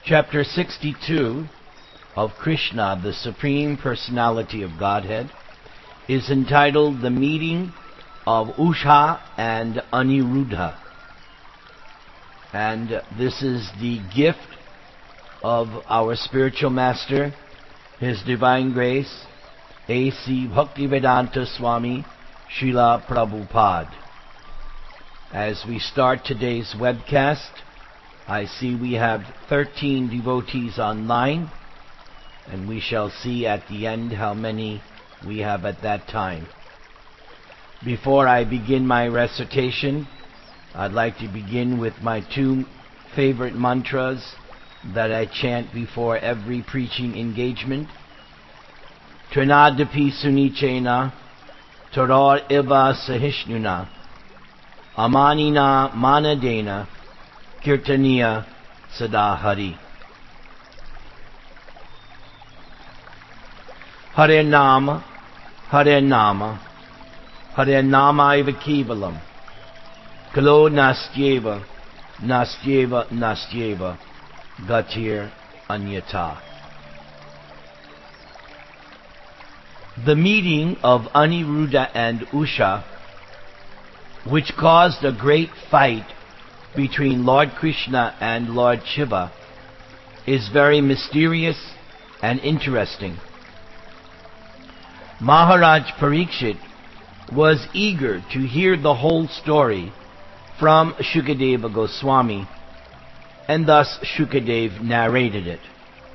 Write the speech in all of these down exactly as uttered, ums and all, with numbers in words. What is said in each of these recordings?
Chapter sixty-two of Krishna, the Supreme Personality of Godhead, is entitled The Meeting of Usha and Aniruddha. And this is the gift of our spiritual master, His Divine Grace, A C Bhaktivedanta Swami Srila Prabhupada. As we start today's webcast, I see we have thirteen devotees online, and we shall see at the end how many we have at that time. Before I begin my recitation, I'd like to begin with my two favorite mantras that I chant before every preaching engagement. Trinadapi sunichena, Toror iva sahishnuna, Amanina manadena, Kirtaniya Sadahari. Hare Nama, Hare Nama, Hare Nama Iva Kevalam, Kalo Nastyeva, Nastyeva, Nastyeva, Gatir Anyata. The meeting of Aniruddha and Usha, which caused a great fight between Lord Krishna and Lord Shiva, is very mysterious and interesting. Maharaj Parikshit was eager to hear the whole story from Shukadeva Goswami, and thus Shukadev narrated it.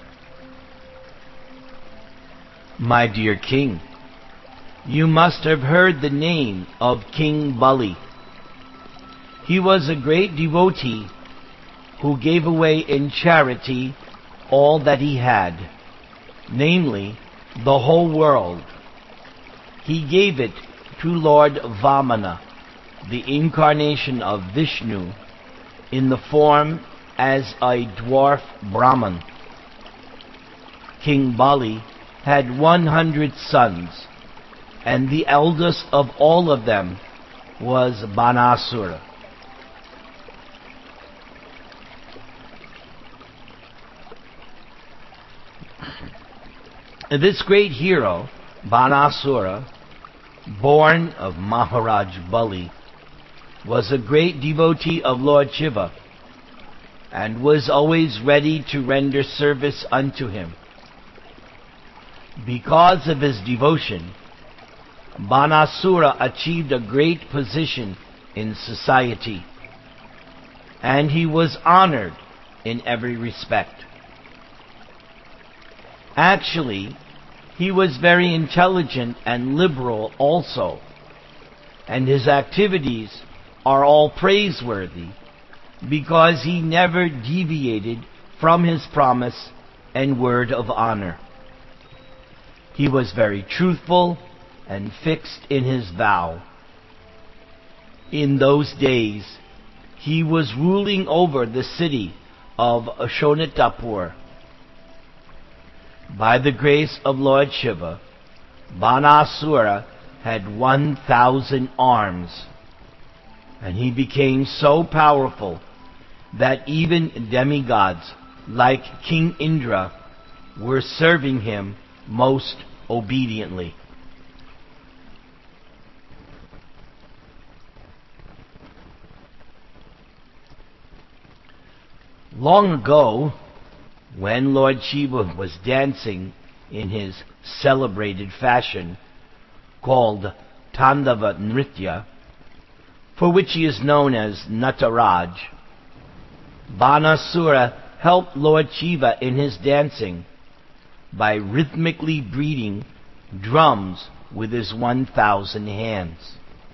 My dear king, you must have heard the name of King Bali. He was a great devotee who gave away in charity all that he had, namely the whole world. He gave it to Lord Vamana, the incarnation of Vishnu, in the form as a dwarf Brahman. King Bali had one hundred sons, and the eldest of all of them was Banasura. This great hero, Banasura, born of Maharaj Bali, was a great devotee of Lord Shiva, and was always ready to render service unto him. Because of his devotion, Banasura achieved a great position in society, and he was honored in every respect. Actually, he was very intelligent and liberal also, and his activities are all praiseworthy because he never deviated from his promise and word of honor. He was very truthful and fixed in his vow. In those days, he was ruling over the city of Shonitapur. By the grace of Lord Shiva, Banasura had one thousand arms, and he became so powerful that even demigods like King Indra were serving him most obediently. Long ago, when Lord Shiva was dancing in his celebrated fashion called Tandava Nritya, for which he is known as Nataraj, Banasura helped Lord Shiva in his dancing by rhythmically beating drums with his one thousand hands.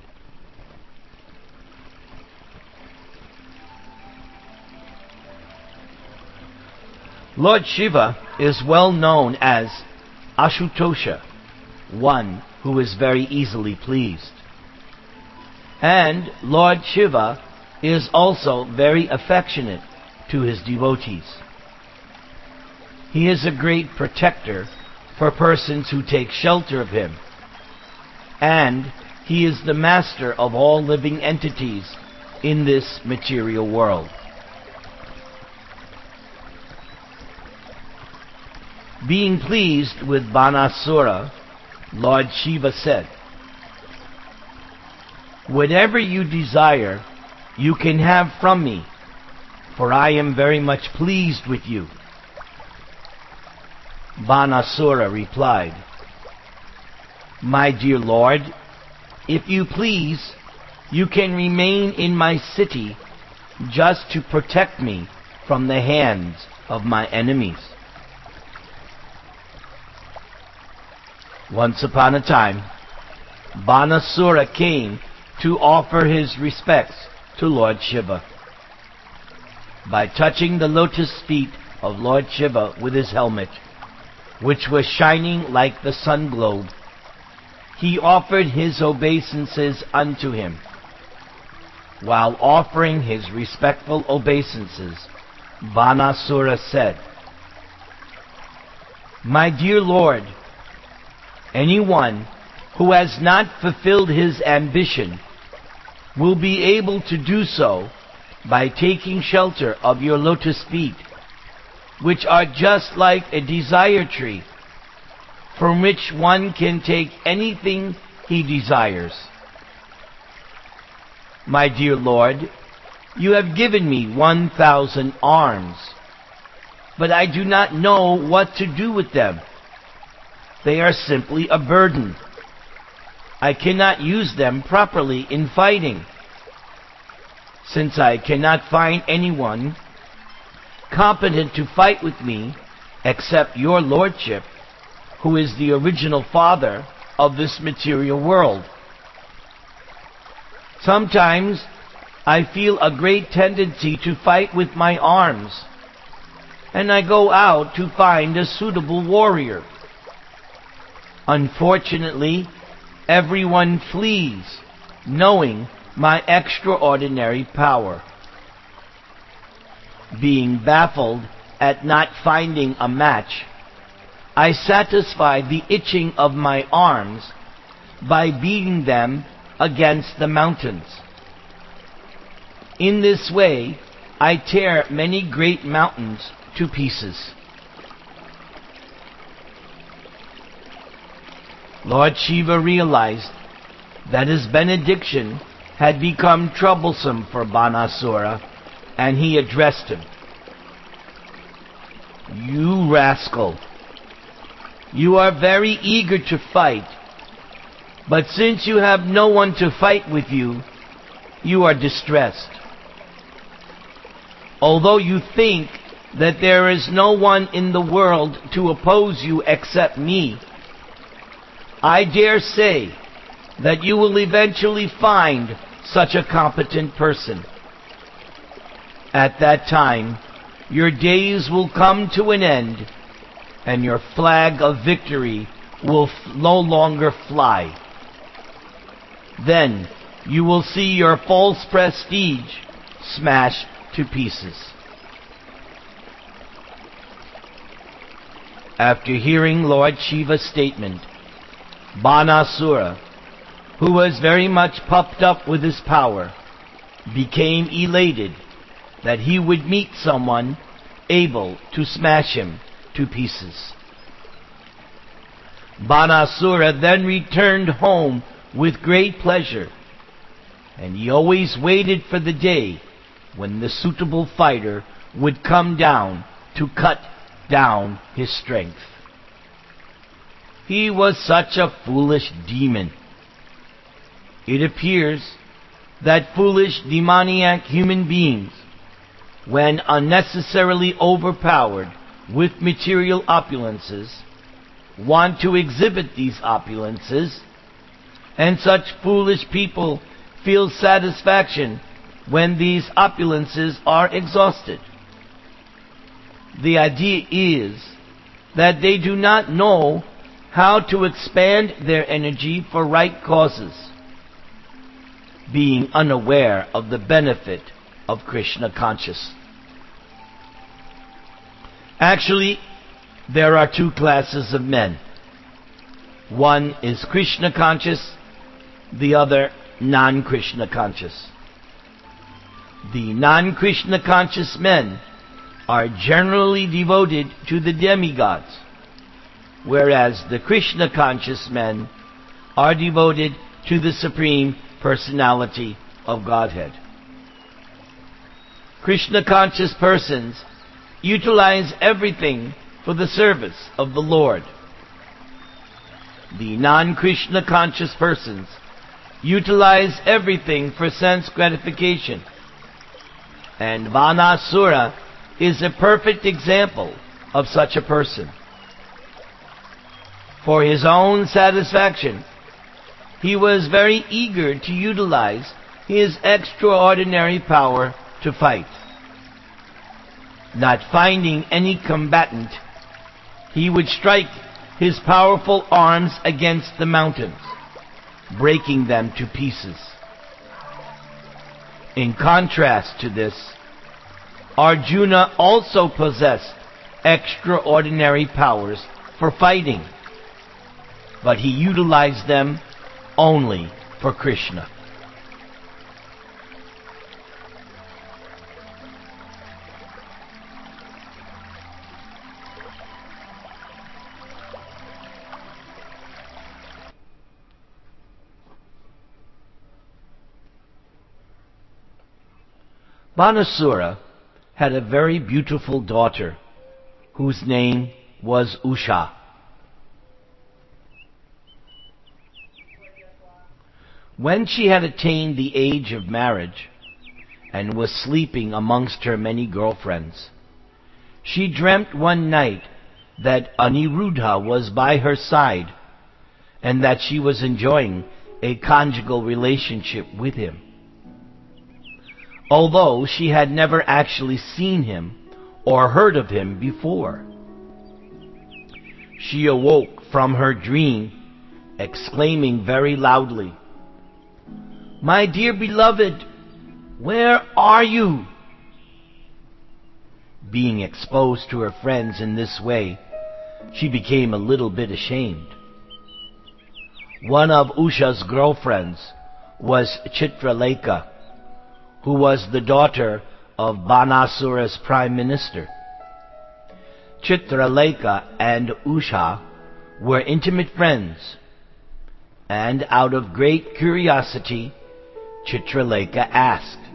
Lord Shiva is well known as Ashutosha, one who is very easily pleased. And Lord Shiva is also very affectionate to his devotees. He is a great protector for persons who take shelter of him, and he is the master of all living entities in this material world. Being pleased with Banasura, Lord Shiva said, "Whatever you desire, you can have from me, for I am very much pleased with you." Banasura replied, "My dear Lord, if you please, you can remain in my city just to protect me from the hands of my enemies." Once upon a time, Banasura came to offer his respects to Lord Shiva. By touching the lotus feet of Lord Shiva with his helmet, which was shining like the sun globe, he offered his obeisances unto him. While offering his respectful obeisances, Banasura said, "My dear Lord, anyone who has not fulfilled his ambition will be able to do so by taking shelter of your lotus feet, which are just like a desire tree, from which one can take anything he desires. My dear Lord, you have given me one thousand arms, but I do not know what to do with them. They are simply a burden. I cannot use them properly in fighting. Since I cannot find anyone competent to fight with me except your lordship, who is the original father of this material world. Sometimes I feel a great tendency to fight with my arms, and I go out to find a suitable warrior. Unfortunately, everyone flees, knowing my extraordinary power. Being baffled at not finding a match, I satisfy the itching of my arms by beating them against the mountains. In this way, I tear many great mountains to pieces." Lord Shiva realized that his benediction had become troublesome for Banasura, and he addressed him. "You rascal! You are very eager to fight, but since you have no one to fight with you, you are distressed. Although you think that there is no one in the world to oppose you except me, I dare say that you will eventually find such a competent person. At that time, your days will come to an end, and your flag of victory will f- no longer fly. Then you will see your false prestige smashed to pieces." After hearing Lord Shiva's statement, Banasura, who was very much puffed up with his power, became elated that he would meet someone able to smash him to pieces. Banasura then returned home with great pleasure, and he always waited for the day when the suitable fighter would come down to cut down his strength. He was such a foolish demon. It appears that foolish demoniac human beings, when unnecessarily overpowered with material opulences, want to exhibit these opulences, and such foolish people feel satisfaction when these opulences are exhausted. The idea is that they do not know how to expand their energy for right causes, being unaware of the benefit of Krishna consciousness. Actually, there are two classes of men. One is Krishna conscious, the other non-Krishna conscious. The non-Krishna conscious men are generally devoted to the demigods, whereas the Krishna-conscious men are devoted to the Supreme Personality of Godhead. Krishna-conscious persons utilize everything for the service of the Lord. The non-Krishna conscious persons utilize everything for sense gratification. And Vanasura is a perfect example of such a person. For his own satisfaction, he was very eager to utilize his extraordinary power to fight. Not finding any combatant, he would strike his powerful arms against the mountains, breaking them to pieces. In contrast to this, Arjuna also possessed extraordinary powers for fighting, but he utilized them only for Krishna. Banasura had a very beautiful daughter whose name was Usha. When she had attained the age of marriage and was sleeping amongst her many girlfriends, she dreamt one night that Aniruddha was by her side and that she was enjoying a conjugal relationship with him. Although she had never actually seen him or heard of him before. She awoke from her dream, exclaiming very loudly, "My dear beloved, where are you?" Being exposed to her friends in this way, she became a little bit ashamed. One of Usha's girlfriends was Chitralekha, who was the daughter of Banasura's prime minister. Chitralekha and Usha were intimate friends, and out of great curiosity, Chitralekha asked,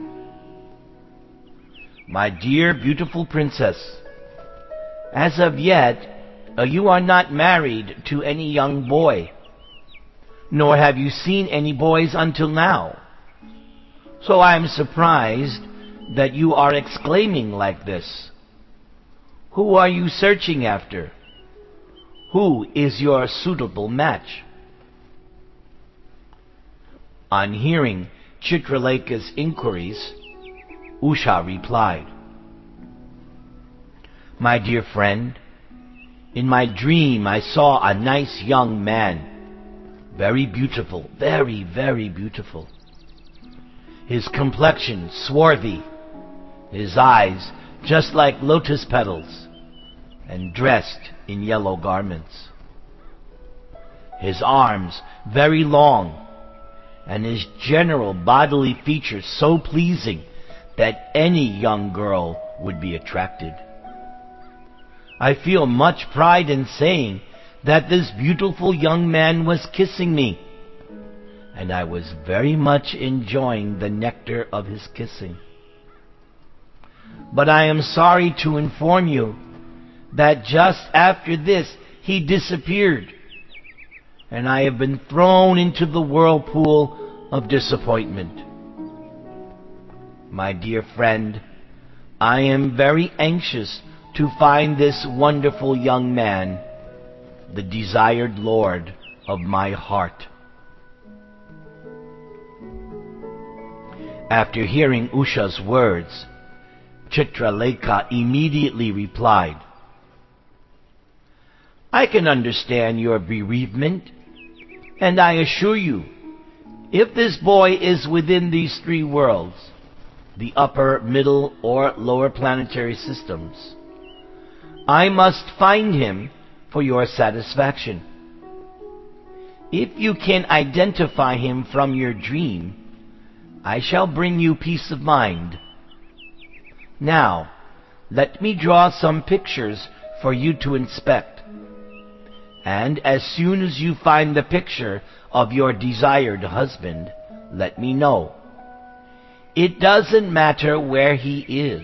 "My dear beautiful princess, as of yet uh, you are not married to any young boy, nor have you seen any boys until now. So I am surprised that you are exclaiming like this. Who are you searching after? Who is your suitable match?" On hearing Chitralekha's inquiries, Usha replied, "My dear friend, in my dream I saw a nice young man, very beautiful, very, very beautiful. His complexion swarthy, his eyes just like lotus petals, and dressed in yellow garments. His arms very long, and his general bodily features so pleasing that any young girl would be attracted. I feel much pride in saying that this beautiful young man was kissing me, and I was very much enjoying the nectar of his kissing. But I am sorry to inform you that just after this he disappeared, and I have been thrown into the whirlpool of disappointment. My dear friend, I am very anxious to find this wonderful young man, the desired lord of my heart." After hearing Usha's words, Chitralekha immediately replied, "I can understand your bereavement, and I assure you, if this boy is within these three worlds, the upper, middle, or lower planetary systems, I must find him for your satisfaction. If you can identify him from your dream, I shall bring you peace of mind. Now, let me draw some pictures for you to inspect, And as soon as you find the picture of your desired husband, let me know. It doesn't matter where he is.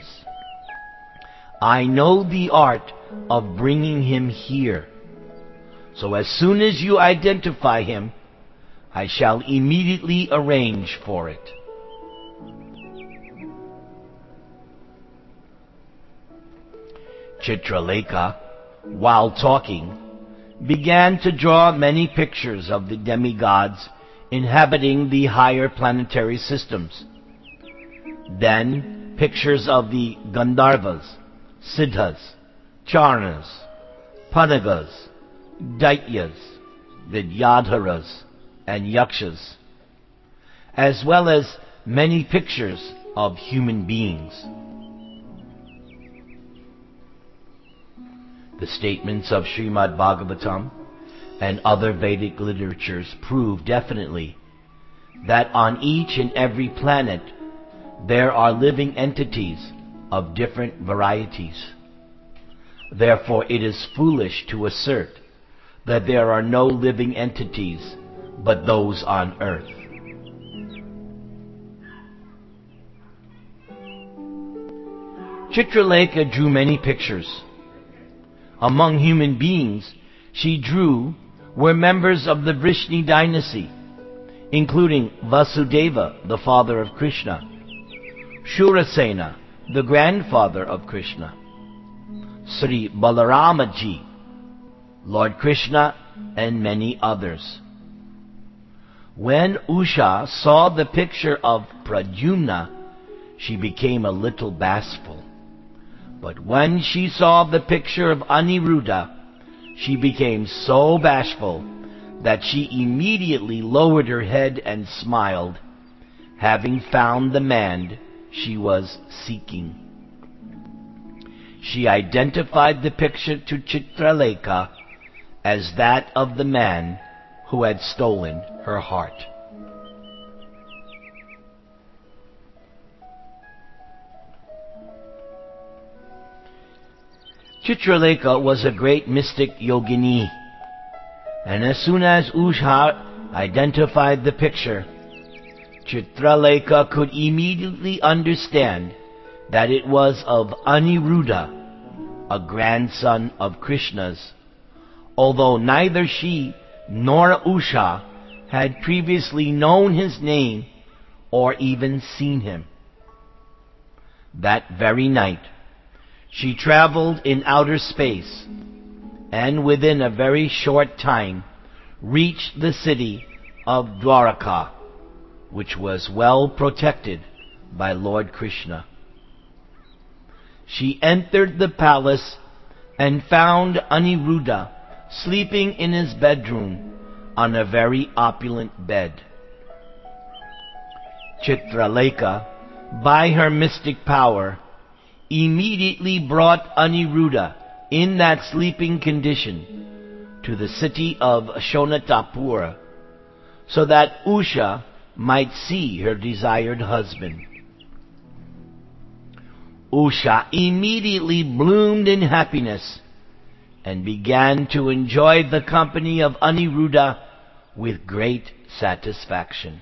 I know the art of bringing him here. So as soon as you identify him, I shall immediately arrange for it. Chitralekha, while talking, began to draw many pictures of the demigods inhabiting the higher planetary systems. Then pictures of the Gandharvas, Siddhas, Charnas, Panagas, Daityas, Vidyadharas, and Yakshas, as well as many pictures of human beings. The statements of Srimad Bhagavatam and other Vedic literatures prove definitely that on each and every planet there are living entities of different varieties. Therefore, it is foolish to assert that there are no living entities but those on earth. Chitralekha drew many pictures. Among human beings she drew were members of the Vrishni dynasty, including Vasudeva, the father of Krishna, Shurasena, the grandfather of Krishna, Sri Balaramaji, Lord Krishna, and many others. When Usha saw the picture of Pradyumna, she became a little bashful. But when she saw the picture of Aniruddha, she became so bashful that she immediately lowered her head and smiled, having found the man she was seeking. She identified the picture to Chitralekha as that of the man who had stolen her heart. Chitralekha was a great mystic yogini, and as soon as Usha identified the picture, Chitralekha could immediately understand that it was of Aniruddha, a grandson of Krishna's, although neither she nor Usha had previously known his name or even seen him. That very night, she traveled in outer space, and within a very short time reached the city of Dwaraka, which was well protected by Lord Krishna. She entered the palace and found Aniruddha sleeping in his bedroom on a very opulent bed. Chitralekha, by her mystic power, immediately brought Aniruddha in that sleeping condition to the city of Shonatapura, so that Usha might see her desired husband. Usha immediately bloomed in happiness and began to enjoy the company of Aniruddha with great satisfaction.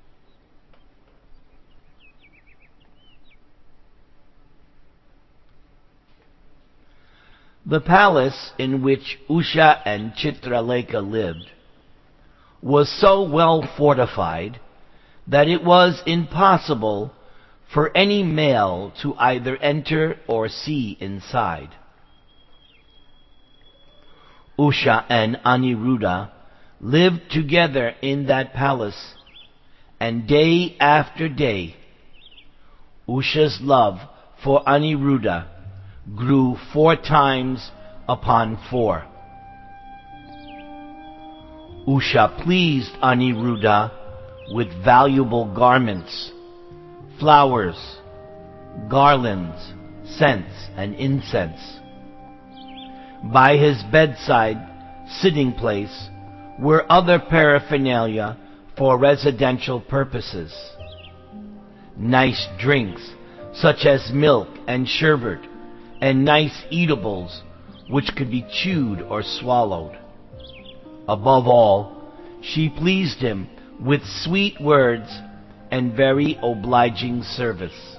The palace in which Usha and Chitralekha lived was so well fortified that it was impossible for any male to either enter or see inside. Usha and Aniruddha lived together in that palace, and day after day, Usha's love for Aniruddha grew four times upon four. Usha pleased Aniruddha with valuable garments, flowers, garlands, scents, and incense. By his bedside sitting place were other paraphernalia for residential purposes. Nice drinks such as milk and sherbet, and nice eatables which could be chewed or swallowed. Above all, she pleased him with sweet words and very obliging service.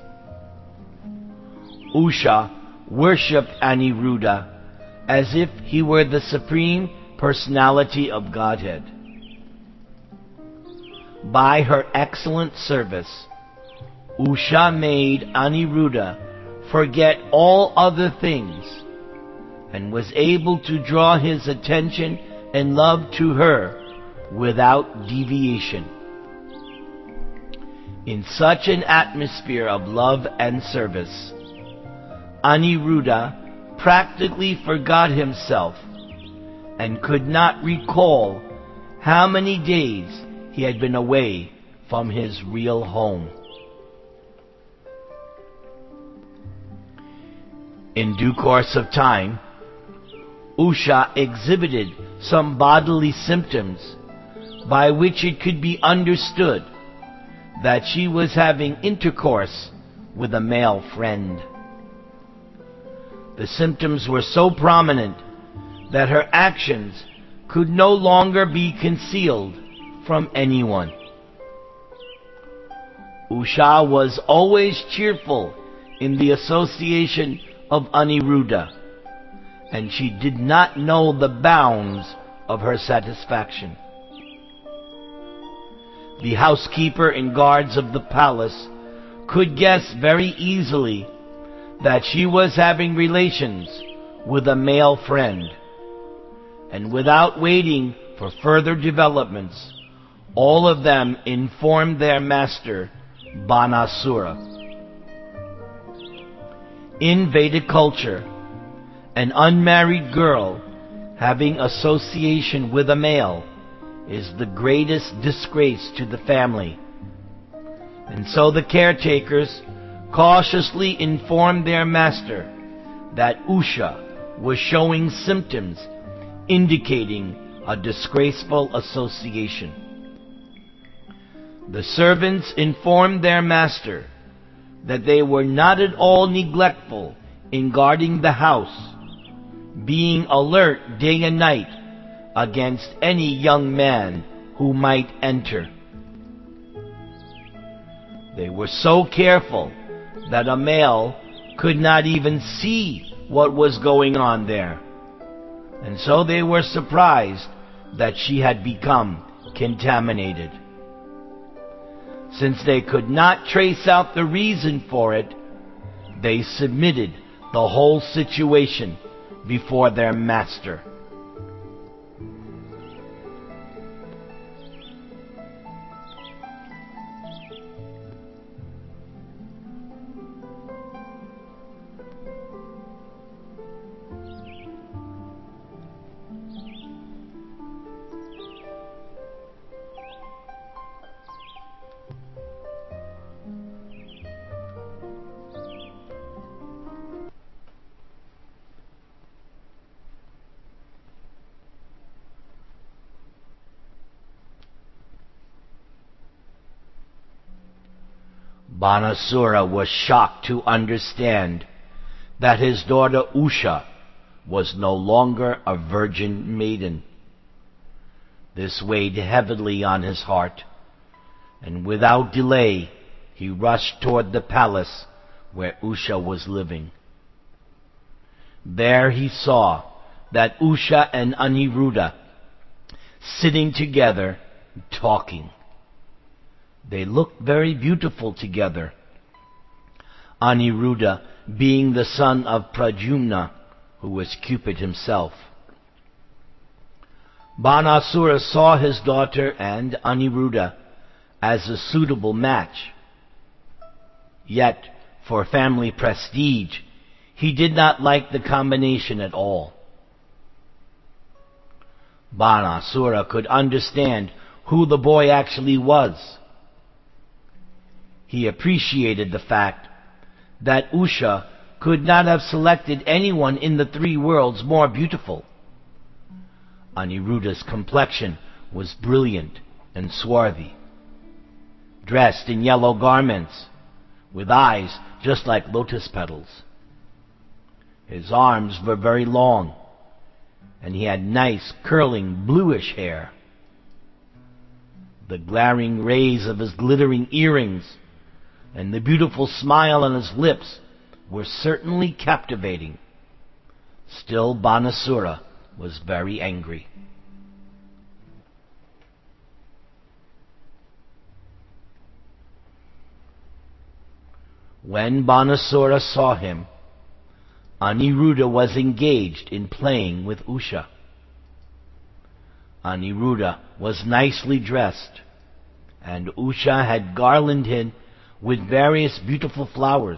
Usha worshipped Aniruddha as if he were the supreme personality of Godhead. By her excellent service, Usha made Aniruddha forget all other things and was able to draw his attention and love to her without deviation. In such an atmosphere of love and service, Aniruddha practically forgot himself and could not recall how many days he had been away from his real home. In due course of time, Usha exhibited some bodily symptoms by which it could be understood that she was having intercourse with a male friend. The symptoms were so prominent that her actions could no longer be concealed from anyone. Usha was always cheerful in the association of Aniruddha, and she did not know the bounds of her satisfaction. The housekeeper and guards of the palace could guess very easily that she was having relations with a male friend, and without waiting for further developments, all of them informed their master, Banasura. In Vedic culture, an unmarried girl having association with a male is the greatest disgrace to the family, and so the caretakers cautiously informed their master that Usha was showing symptoms indicating a disgraceful association. The servants informed their master that they were not at all neglectful in guarding the house, being alert day and night against any young man who might enter. They were so careful that a male could not even see what was going on there, and so they were surprised that she had become contaminated. Since they could not trace out the reason for it, they submitted the whole situation before their master. Banasura was shocked to understand that his daughter Usha was no longer a virgin maiden. This weighed heavily on his heart, and without delay he rushed toward the palace where Usha was living. There he saw that Usha and Aniruddha sitting together talking. They looked very beautiful together, Aniruddha being the son of Pradyumna, who was Cupid himself. Banasura saw his daughter and Aniruddha as a suitable match. Yet, for family prestige, he did not like the combination at all. Banasura could understand who the boy actually was. He appreciated the fact that Usha could not have selected anyone in the three worlds more beautiful. Aniruddha's complexion was brilliant and swarthy, dressed in yellow garments, with eyes just like lotus petals. His arms were very long, and he had nice, curling, bluish hair. The glaring rays of his glittering earrings and the beautiful smile on his lips were certainly captivating. Still, Banasura was very angry. When Banasura saw him, Aniruddha was engaged in playing with Usha. Aniruddha was nicely dressed, and Usha had garlanded him with various beautiful flowers.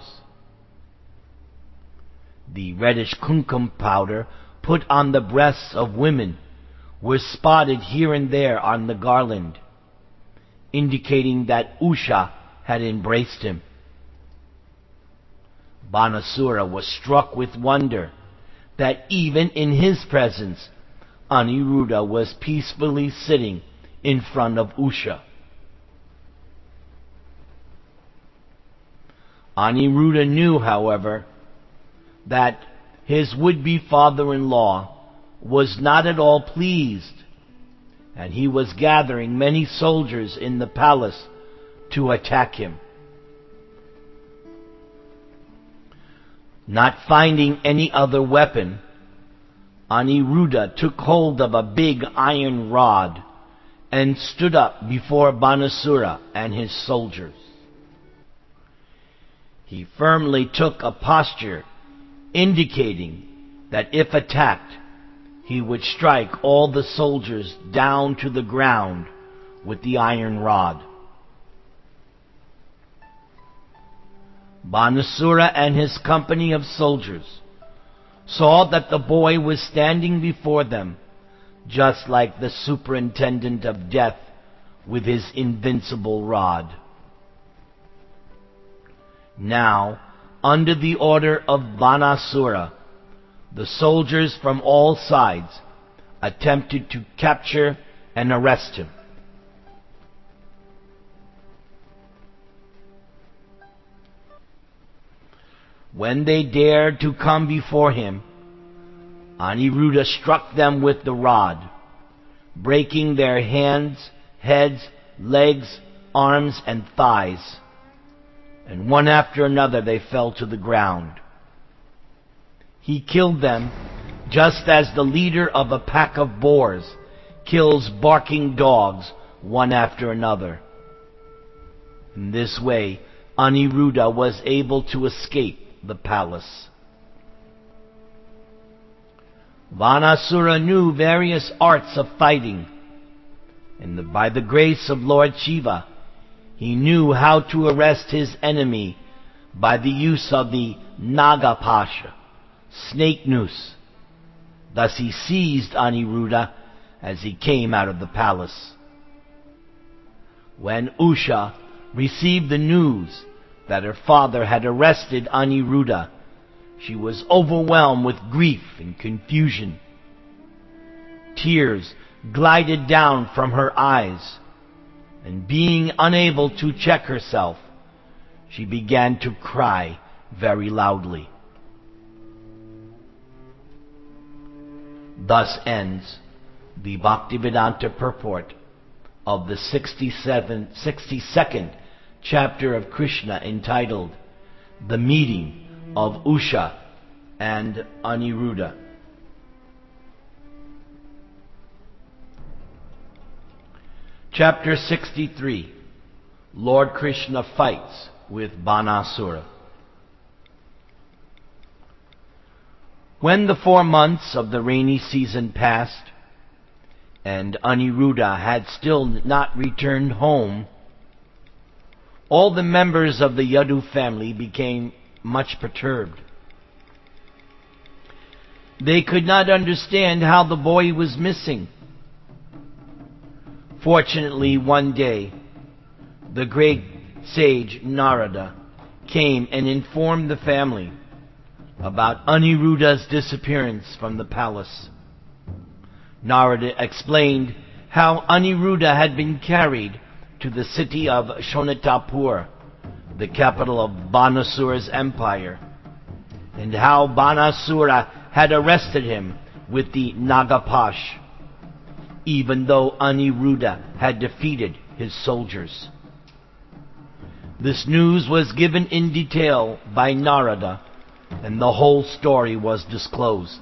The reddish kumkum powder put on the breasts of women were spotted here and there on the garland, indicating that Usha had embraced him. Banasura was struck with wonder that even in his presence, Aniruddha was peacefully sitting in front of Usha. Aniruddha knew, however, that his would-be father-in-law was not at all pleased, and he was gathering many soldiers in the palace to attack him. Not finding any other weapon, Aniruddha took hold of a big iron rod and stood up before Banasura and his soldiers. He firmly took a posture indicating that if attacked, he would strike all the soldiers down to the ground with the iron rod. Banasura and his company of soldiers saw that the boy was standing before them, just like the superintendent of death with his invincible rod. Now, under the order of Banasura, the soldiers from all sides attempted to capture and arrest him. When they dared to come before him, Aniruddha struck them with the rod, breaking their hands, heads, legs, arms, and thighs, and one after another they fell to the ground. He killed them just as the leader of a pack of boars kills barking dogs one after another. In this way, Aniruddha was able to escape the palace. Banasura knew various arts of fighting, and by the grace of Lord Shiva, he knew how to arrest his enemy by the use of the Nagapasha, snake noose. Thus he seized Aniruddha as he came out of the palace. When Usha received the news that her father had arrested Aniruddha, she was overwhelmed with grief and confusion. Tears glided down from her eyes, and being unable to check herself, she began to cry very loudly. Thus ends the Bhaktivedanta purport of the sixty-seventh, sixty-second chapter of Krishna, entitled The Meeting of Usha and Aniruddha. Chapter sixty-three. Lord Krishna fights with Banasura. When the four months of the rainy season passed, and Aniruddha had still not returned home, all the members of the Yadu family became much perturbed. They could not understand how the boy was missing. Fortunately, one day, the great sage Narada came and informed the family about Aniruddha's disappearance from the palace. Narada explained how Aniruddha had been carried to the city of Shonatapur, the capital of Banasura's empire, and how Banasura had arrested him with the Nagapash, even though Aniruddha had defeated his soldiers. This news was given in detail by Narada, and the whole story was disclosed.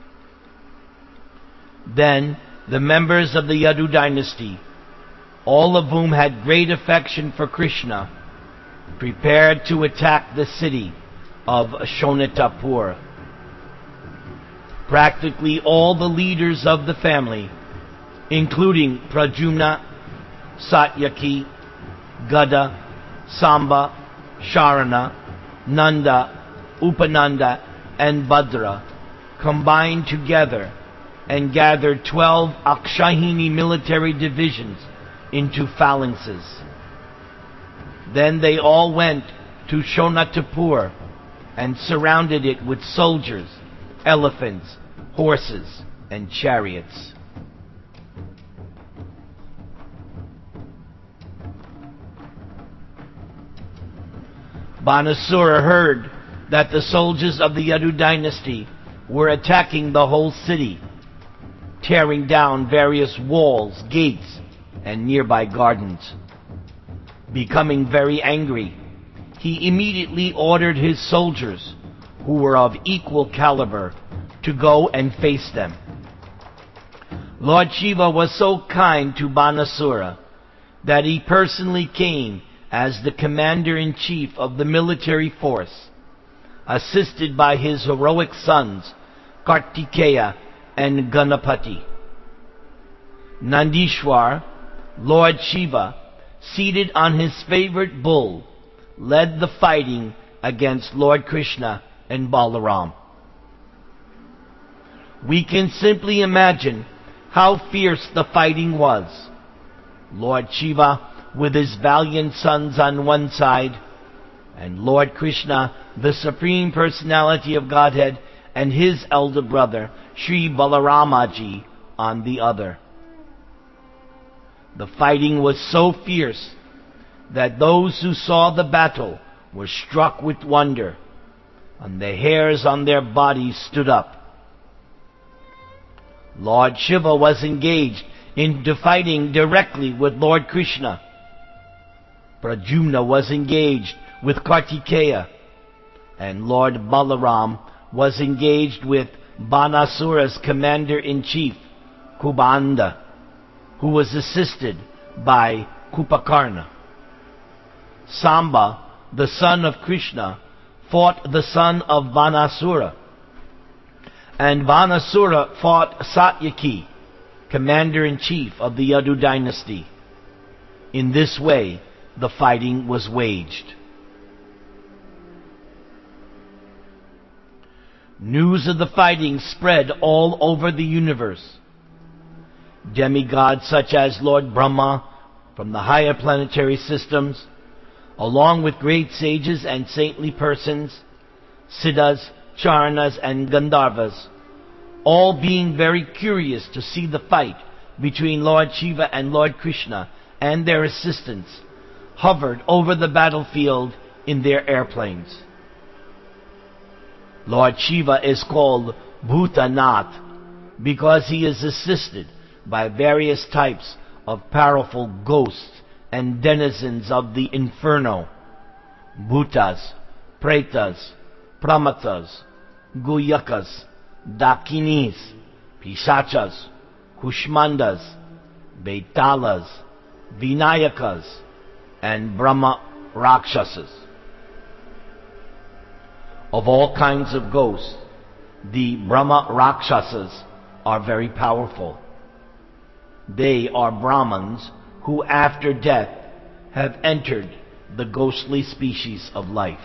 Then the members of the Yadu dynasty, all of whom had great affection for Krishna, prepared to attack the city of Shonitapur. Practically all the leaders of the family, including Pradyumna, Satyaki, Gada, Samba, Sharana, Nanda, Upananda, and Bhadra, combined together and gathered twelve Akshahini military divisions into phalanxes. Then they all went to Shonitapur and surrounded it with soldiers, elephants, horses, and chariots. Banasura heard that the soldiers of the Yadu dynasty were attacking the whole city, tearing down various walls, gates, and nearby gardens. Becoming very angry, he immediately ordered his soldiers, who were of equal caliber, to go and face them. Lord Shiva was so kind to Banasura that he personally came as the commander-in-chief of the military force, assisted by his heroic sons, Kartikeya and Ganapati. Nandishwar, Lord Shiva, seated on his favorite bull, led the fighting against Lord Krishna and Balaram. We can simply imagine how fierce the fighting was. Lord Shiva with his valiant sons on one side, and Lord Krishna, the Supreme Personality of Godhead, and his elder brother, Sri Balaramaji, on the other. The fighting was so fierce that those who saw the battle were struck with wonder, and the hairs on their bodies stood up. Lord Shiva was engaged in fighting directly with Lord Krishna. Pradyumna was engaged with Kartikeya, and Lord Balaram was engaged with Banasura's commander-in-chief, Kubanda, who was assisted by Kupakarna. Samba, the son of Krishna, fought the son of Banasura, and Banasura fought Satyaki, commander-in-chief of the Yadu dynasty. In this way, the fighting was waged. News of the fighting spread all over the universe. Demigods such as Lord Brahma from the higher planetary systems, along with great sages and saintly persons, Siddhas, Charanas, and Gandharvas, all being very curious to see the fight between Lord Shiva and Lord Krishna and their assistants, hovered over the battlefield in their airplanes. Lord Shiva is called Bhutanath because he is assisted by various types of powerful ghosts and denizens of the inferno: Bhutas, Pretas, Pramatas, Guyakas, Dakinis, Pishachas, Kushmandas, Betalas, Vinayakas, and Brahma Rakshasas. Of all kinds of ghosts, the Brahma Rakshasas are very powerful. They are Brahmins who after death have entered the ghostly species of life.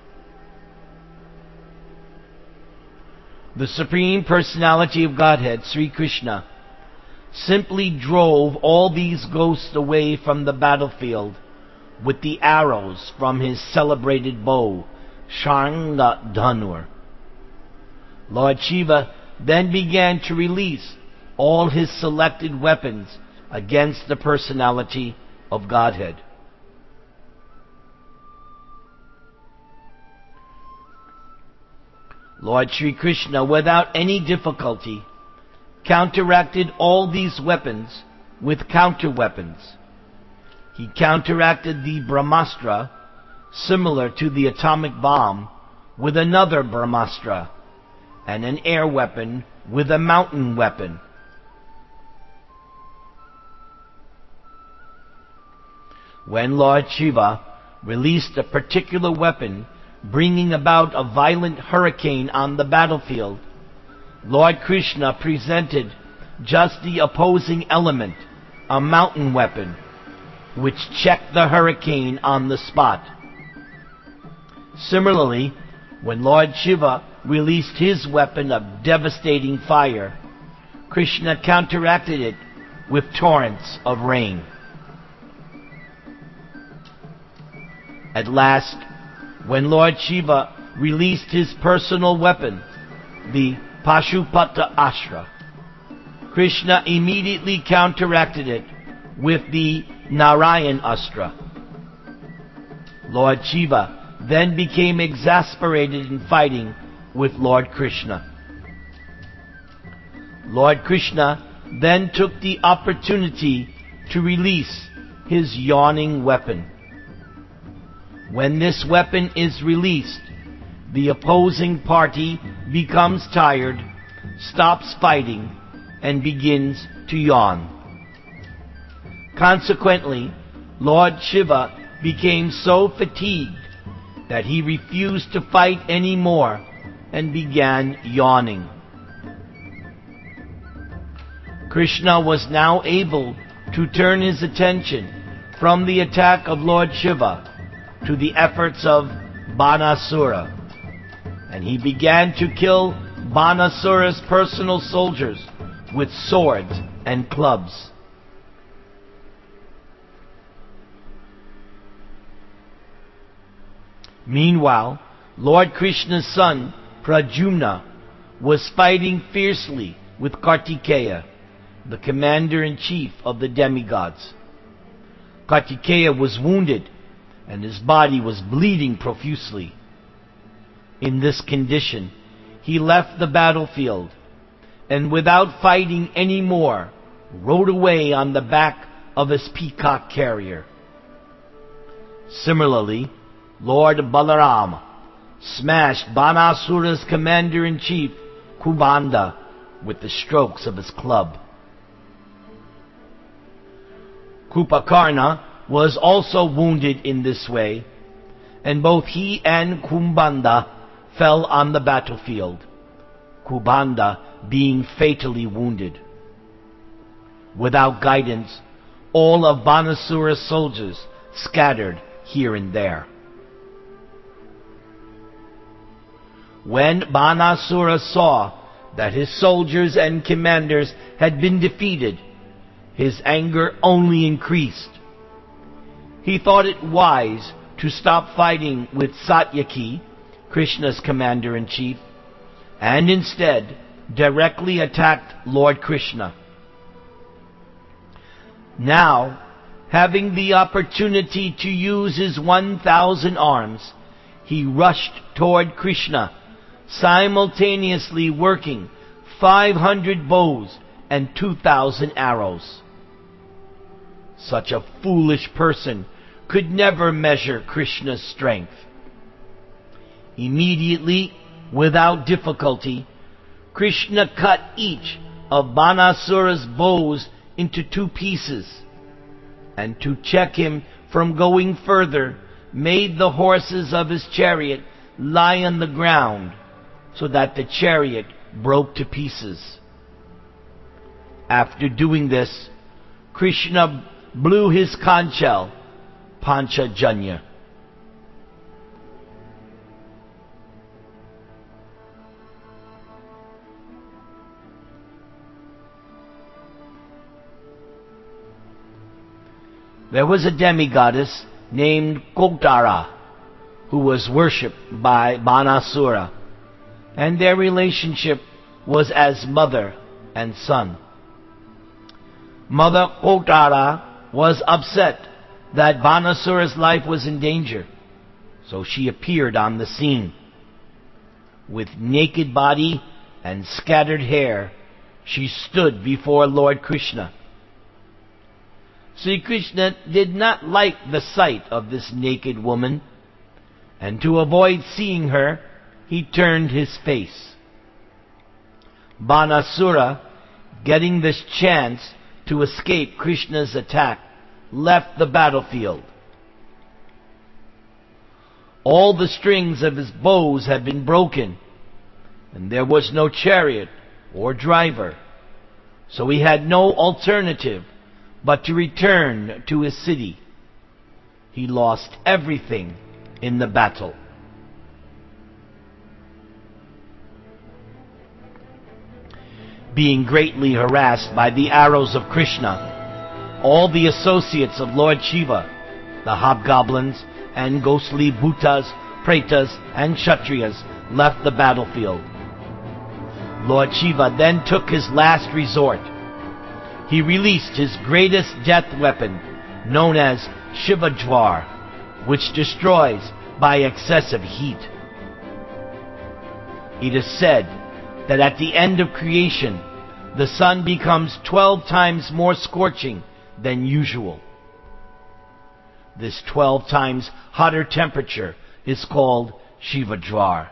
The Supreme Personality of Godhead, Sri Krishna, simply drove all these ghosts away from the battlefield with the arrows from his celebrated bow, Sharanga Dhanur. Lord Shiva then began to release all his selected weapons against the personality of Godhead. Lord Sri Krishna, without any difficulty, counteracted all these weapons with counter-weapons. He counteracted the Brahmastra, similar to the atomic bomb, with another Brahmastra, and an air weapon with a mountain weapon. When Lord Shiva released a particular weapon, bringing about a violent hurricane on the battlefield, Lord Krishna presented just the opposing element, a mountain weapon, which checked the hurricane on the spot. Similarly, when Lord Shiva released his weapon of devastating fire, Krishna counteracted it with torrents of rain. At last, when Lord Shiva released his personal weapon, the Pashupata Astra, Krishna immediately counteracted it with the Narayan Astra. Lord Shiva then became exasperated in fighting with Lord Krishna. Lord Krishna then took the opportunity to release his yawning weapon. When this weapon is released, the opposing party becomes tired, stops fighting, and begins to yawn. Consequently, Lord Shiva became so fatigued that he refused to fight any more and began yawning. Krishna was now able to turn his attention from the attack of Lord Shiva to the efforts of Banasura, and he began to kill Banasura's personal soldiers with swords and clubs. Meanwhile, Lord Krishna's son, Pradyumna, was fighting fiercely with Kartikeya, the commander-in-chief of the demigods. Kartikeya was wounded, and his body was bleeding profusely. In this condition, he left the battlefield, and without fighting any more, rode away on the back of his peacock carrier. Similarly, Lord Balaram smashed Banasura's commander-in-chief, Kubanda, with the strokes of his club. Kupakarna was also wounded in this way, and both he and Kumbanda fell on the battlefield, Kubanda being fatally wounded. Without guidance, all of Banasura's soldiers scattered here and there. When Banasura saw that his soldiers and commanders had been defeated, his anger only increased. He thought it wise to stop fighting with Satyaki, Krishna's commander-in-chief, and instead directly attacked Lord Krishna. Now, having the opportunity to use his one thousand arms, he rushed toward Krishna, simultaneously working five hundred bows and two thousand arrows. Such a foolish person could never measure Krishna's strength. Immediately, without difficulty, Krishna cut each of Banasura's bows into two pieces, and to check him from going further, made the horses of his chariot lie on the ground, so that the chariot broke to pieces. After doing this, Krishna blew his conch shell, Panchajanya. There was a demigoddess named Kotara, who was worshipped by Banasura, and their relationship was as mother and son. Mother Kotara was upset that Banasura's life was in danger, so she appeared on the scene. With naked body and scattered hair, she stood before Lord Krishna. Sri Krishna did not like the sight of this naked woman, and to avoid seeing her, he turned his face. Banasura, getting this chance to escape Krishna's attack, left the battlefield. All the strings of his bows had been broken, and there was no chariot or driver, so he had no alternative but to return to his city. He lost everything in the battle. Being greatly harassed by the arrows of Krishna, all the associates of Lord Shiva, the hobgoblins and ghostly bhutas, pretas, and kshatriyas, left the battlefield. Lord Shiva then took his last resort. He released his greatest death weapon, known as Shivajwar, which destroys by excessive heat. It is said that at the end of creation, the sun becomes twelve times more scorching than usual. This twelve times hotter temperature is called Shivajwar.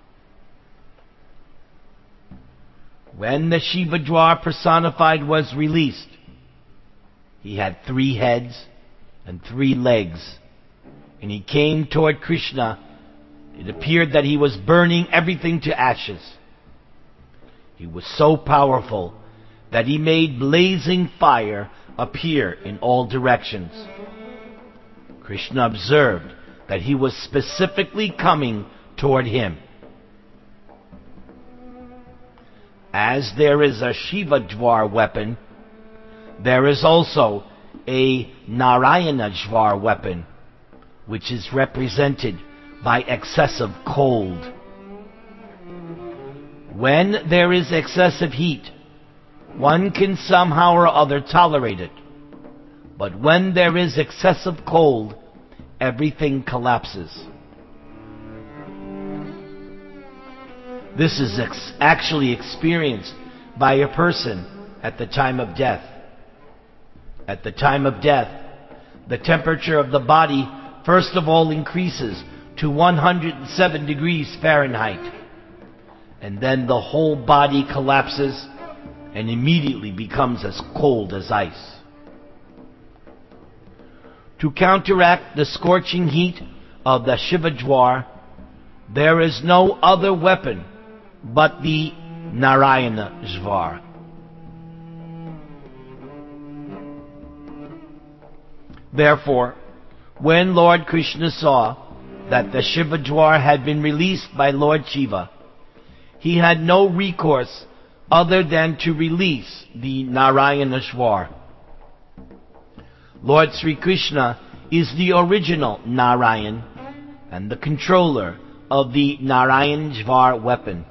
When the Shivajwar personified was released, he had three heads and three legs, and he came toward Krishna. It appeared that he was burning everything to ashes. He was so powerful that he made blazing fire appear in all directions. Krishna observed that he was specifically coming toward him. As there is a Shivajwar weapon, there is also a Narayanajwar weapon, which is represented by excessive cold. When there is excessive heat, one can somehow or other tolerate it. But when there is excessive cold, everything collapses. This is ex- actually experienced by a person at the time of death. At the time of death, the temperature of the body first of all increases to one hundred seven degrees Fahrenheit. And then the whole body collapses and immediately becomes as cold as ice. To counteract the scorching heat of the Shivajwar, there is no other weapon but the Narayanajwar. Therefore, when Lord Krishna saw that the Shivajwar had been released by Lord Shiva, he had no recourse other than to release the Narayanajwar. Lord Sri Krishna is the original Narayan and the controller of the Narayanajwar weapon.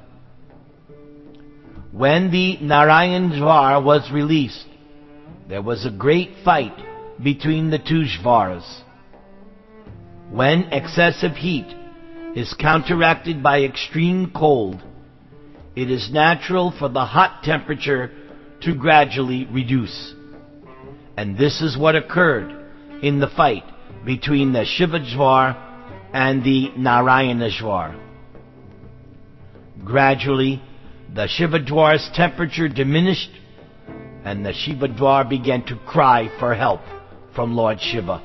When the Narayanajwar was released, there was a great fight between the two Jvaras. When excessive heat is counteracted by extreme cold, it is natural for the hot temperature to gradually reduce. And this is what occurred in the fight between the Shivajwar and the Narayanajwar. Gradually, the Shivajwar's temperature diminished, and the Shivajwar began to cry for help from Lord Shiva.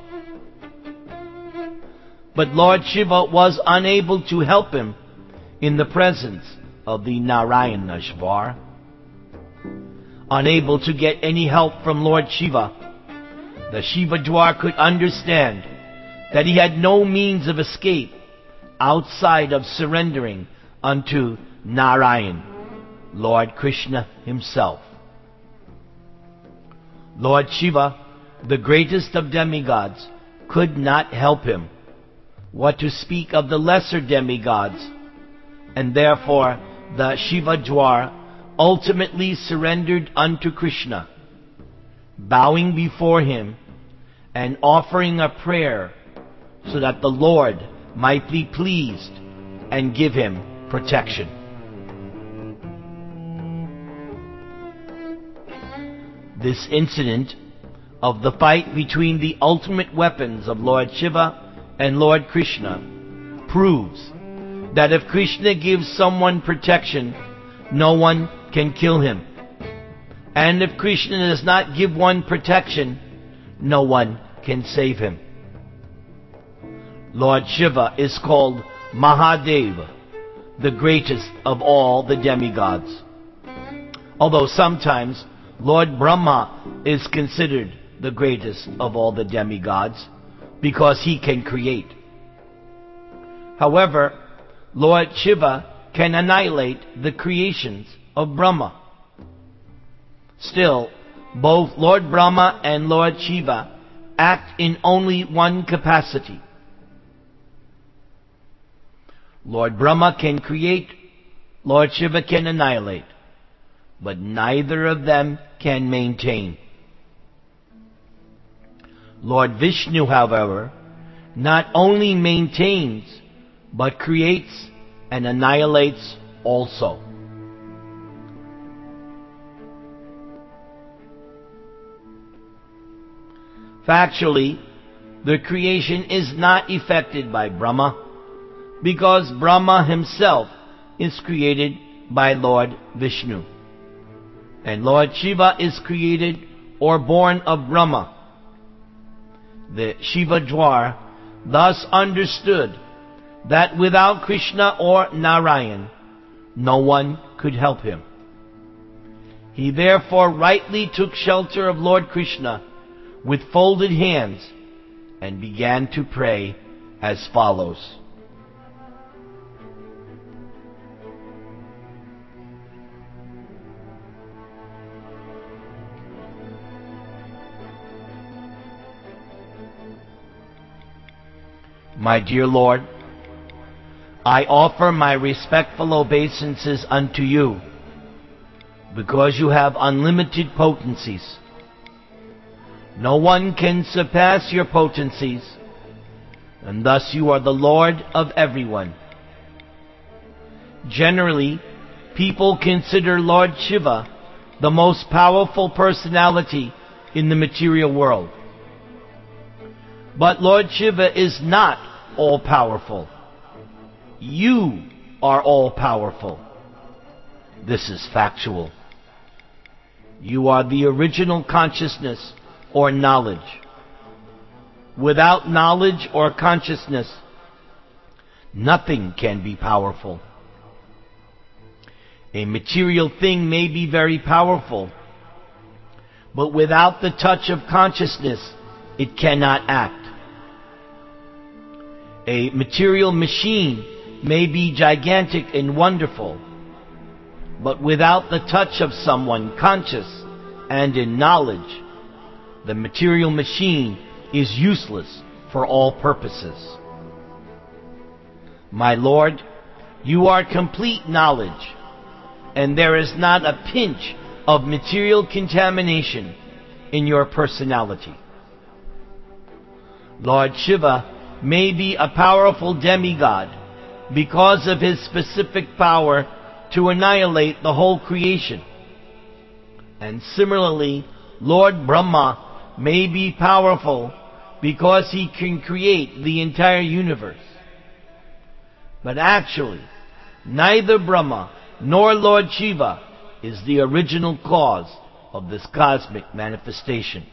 But Lord Shiva was unable to help him in the presence of the Narayanajwar. Unable to get any help from Lord Shiva, the Shivajwar could understand that he had no means of escape outside of surrendering unto Narayan, Lord Krishna himself. Lord Shiva, the greatest of demigods, could not help him. What to speak of the lesser demigods? And therefore the Shivajwar ultimately surrendered unto Krishna, bowing before him and offering a prayer so that the Lord might be pleased and give him protection. This incident of the fight between the ultimate weapons of Lord Shiva and Lord Krishna proves that if Krishna gives someone protection, no one can kill him. And if Krishna does not give one protection, no one can save him. Lord Shiva is called Mahadeva, the greatest of all the demigods. Although sometimes Lord Brahma is considered the greatest of all the demigods because he can create. However, Lord Shiva can annihilate the creations of Brahma. Still, both Lord Brahma and Lord Shiva act in only one capacity. Lord Brahma can create, Lord Shiva can annihilate, but neither of them can maintain. Lord Vishnu, however, not only maintains, but creates and annihilates also. Factually, the creation is not effected by Brahma, because Brahma himself is created by Lord Vishnu, and Lord Shiva is created or born of Brahma. The Shiva Dwar thus understood that without Krishna or Narayan, no one could help him. He therefore rightly took shelter of Lord Krishna with folded hands and began to pray as follows. My dear Lord, I offer my respectful obeisances unto you, because you have unlimited potencies. No one can surpass your potencies, and thus you are the Lord of everyone. Generally, people consider Lord Shiva the most powerful personality in the material world. But Lord Shiva is not all-powerful. You are all-powerful. This is factual. You are the original consciousness or knowledge. Without knowledge or consciousness, nothing can be powerful. A material thing may be very powerful, but without the touch of consciousness, it cannot act. A material machine may be gigantic and wonderful, but without the touch of someone conscious and in knowledge, the material machine is useless for all purposes. My Lord, you are complete knowledge, and there is not a pinch of material contamination in your personality. Lord Shiva may be a powerful demigod because of his specific power to annihilate the whole creation. And similarly, Lord Brahma may be powerful because he can create the entire universe. But actually, neither Brahma nor Lord Shiva is the original cause of this cosmic manifestation.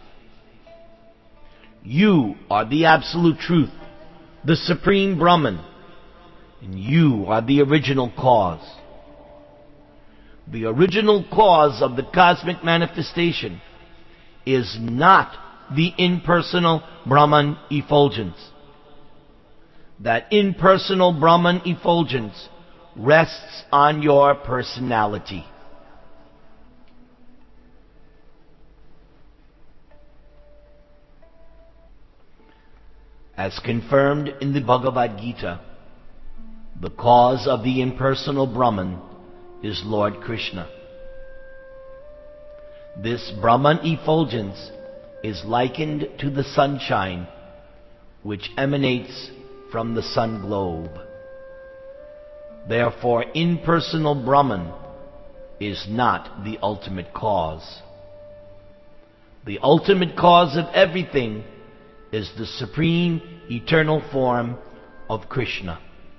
You are the absolute truth, the supreme Brahman, and you are the original cause. The original cause of the cosmic manifestation is not the impersonal Brahman effulgence. That impersonal Brahman effulgence rests on your personality. As confirmed in the Bhagavad Gita, the cause of the impersonal Brahman is Lord Krishna. This Brahman effulgence is likened to the sunshine which emanates from the sun globe. Therefore, impersonal Brahman is not the ultimate cause. The ultimate cause of everything is the supreme eternal form of Krishna.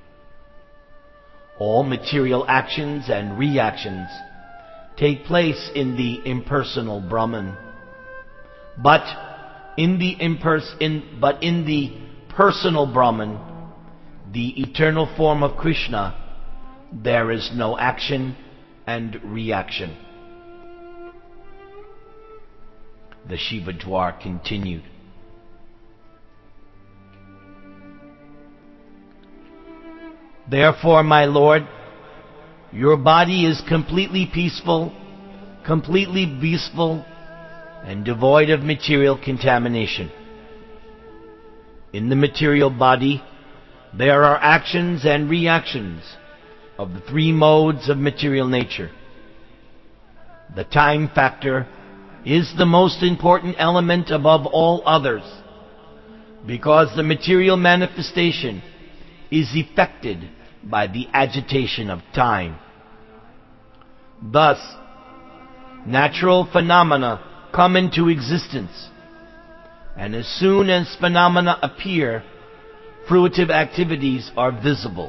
All material actions and reactions take place in the impersonal Brahman. But in the impers- in, but in the personal Brahman, the eternal form of Krishna, there is no action and reaction. The Shivadwar continued. Therefore, my Lord, your body is completely peaceful, completely blissful, and devoid of material contamination. In the material body, there are actions and reactions of the three modes of material nature. The time factor is the most important element above all others, because the material manifestation is effected by the agitation of time. Thus, natural phenomena come into existence, and as soon as phenomena appear, fruitive activities are visible.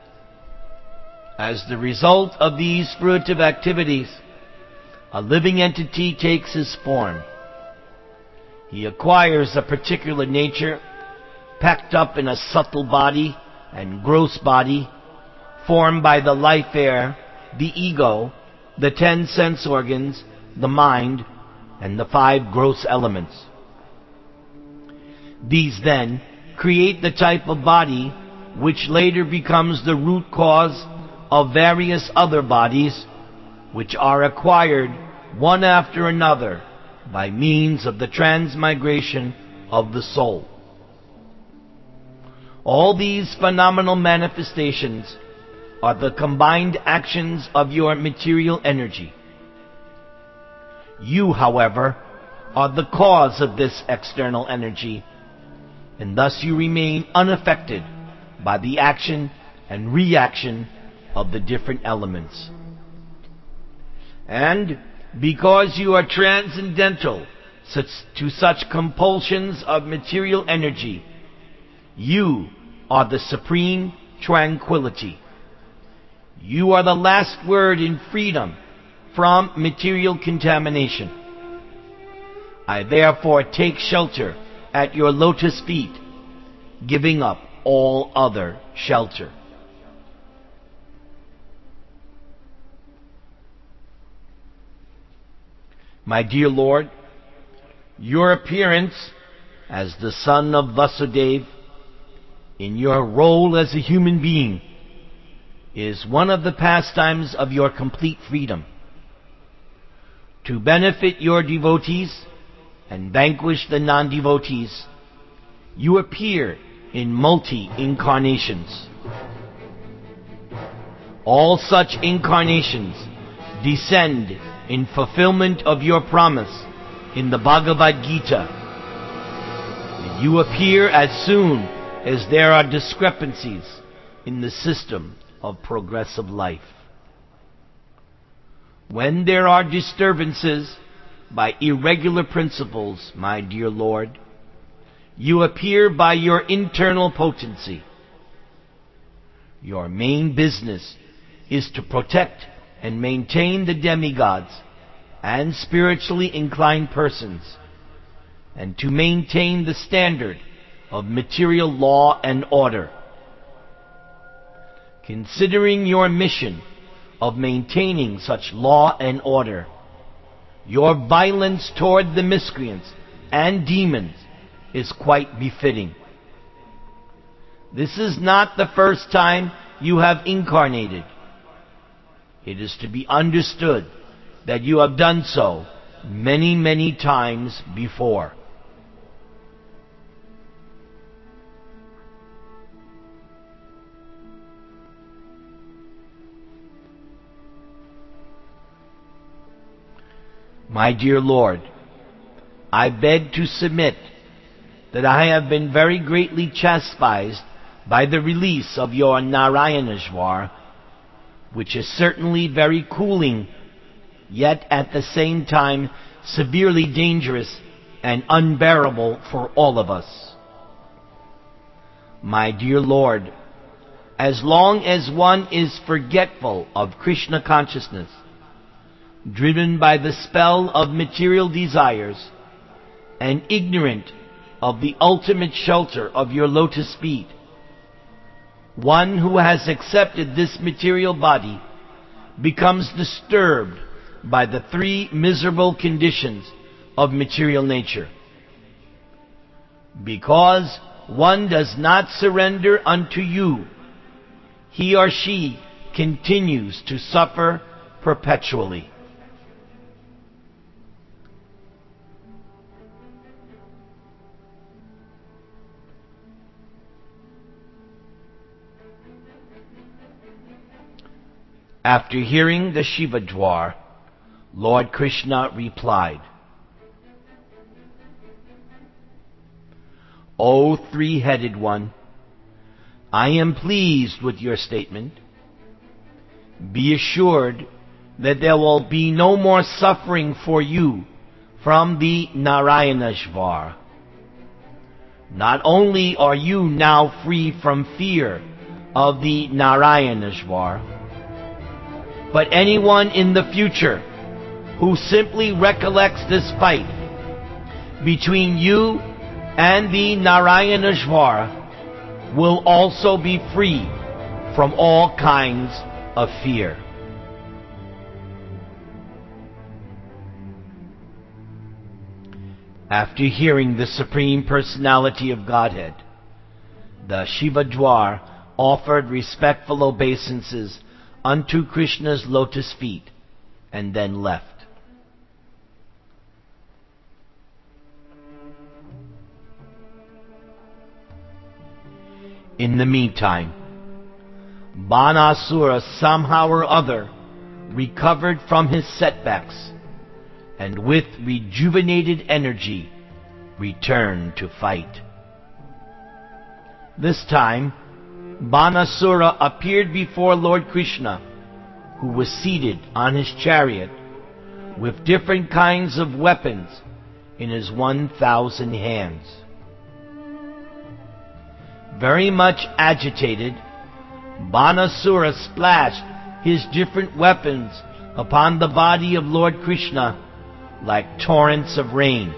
As the result of these fruitive activities, a living entity takes his form. He acquires a particular nature, packed up in a subtle body and gross body, formed by the life air, the ego, the ten sense organs, the mind, and the five gross elements. These then create the type of body which later becomes the root cause of various other bodies, which are acquired one after another by means of the transmigration of the soul. All these phenomenal manifestations are the combined actions of your material energy. You, however, are the cause of this external energy, and thus you remain unaffected by the action and reaction of the different elements. And because you are transcendental to such compulsions of material energy, you are the supreme tranquility. You are the last word in freedom from material contamination. I therefore take shelter at your lotus feet, giving up all other shelter. My dear Lord, your appearance as the son of Vasudeva in your role as a human being is one of the pastimes of your complete freedom. To benefit your devotees and vanquish the non-devotees, you appear in multi-incarnations. All such incarnations descend in fulfillment of your promise in the Bhagavad Gita. You appear as soon as there are discrepancies in the system of progressive life. When there are disturbances by irregular principles, my dear Lord, you appear by your internal potency. Your main business is to protect and maintain the demigods and spiritually inclined persons, and to maintain the standard of material law and order. Considering your mission of maintaining such law and order, your violence toward the miscreants and demons is quite befitting. This is not the first time you have incarnated. It is to be understood that you have done so many, many times before. My dear Lord, I beg to submit that I have been very greatly chastised by the release of your Narayaneshwar, which is certainly very cooling yet at the same time severely dangerous and unbearable for all of us. My dear Lord, as long as one is forgetful of Krishna consciousness, driven by the spell of material desires, and ignorant of the ultimate shelter of your lotus feet, one who has accepted this material body becomes disturbed by the three miserable conditions of material nature. Because one does not surrender unto you, he or she continues to suffer perpetually. After hearing the Shivadwar, Lord Krishna replied, O three-headed one, I am pleased with your statement. Be assured that there will be no more suffering for you from the Narayanashvar. Not only are you now free from fear of the Narayanashvar, but anyone in the future who simply recollects this fight between you and the Narayanashvara will also be free from all kinds of fear. After hearing the Supreme Personality of Godhead, the Shivadwar offered respectful obeisances unto Krishna's lotus feet and then left. In the meantime, Banasura somehow or other recovered from his setbacks and with rejuvenated energy returned to fight. This time, Banasura appeared before Lord Krishna, who was seated on his chariot with different kinds of weapons in his one thousand hands. Very much agitated, Banasura splashed his different weapons upon the body of Lord Krishna like torrents of rain.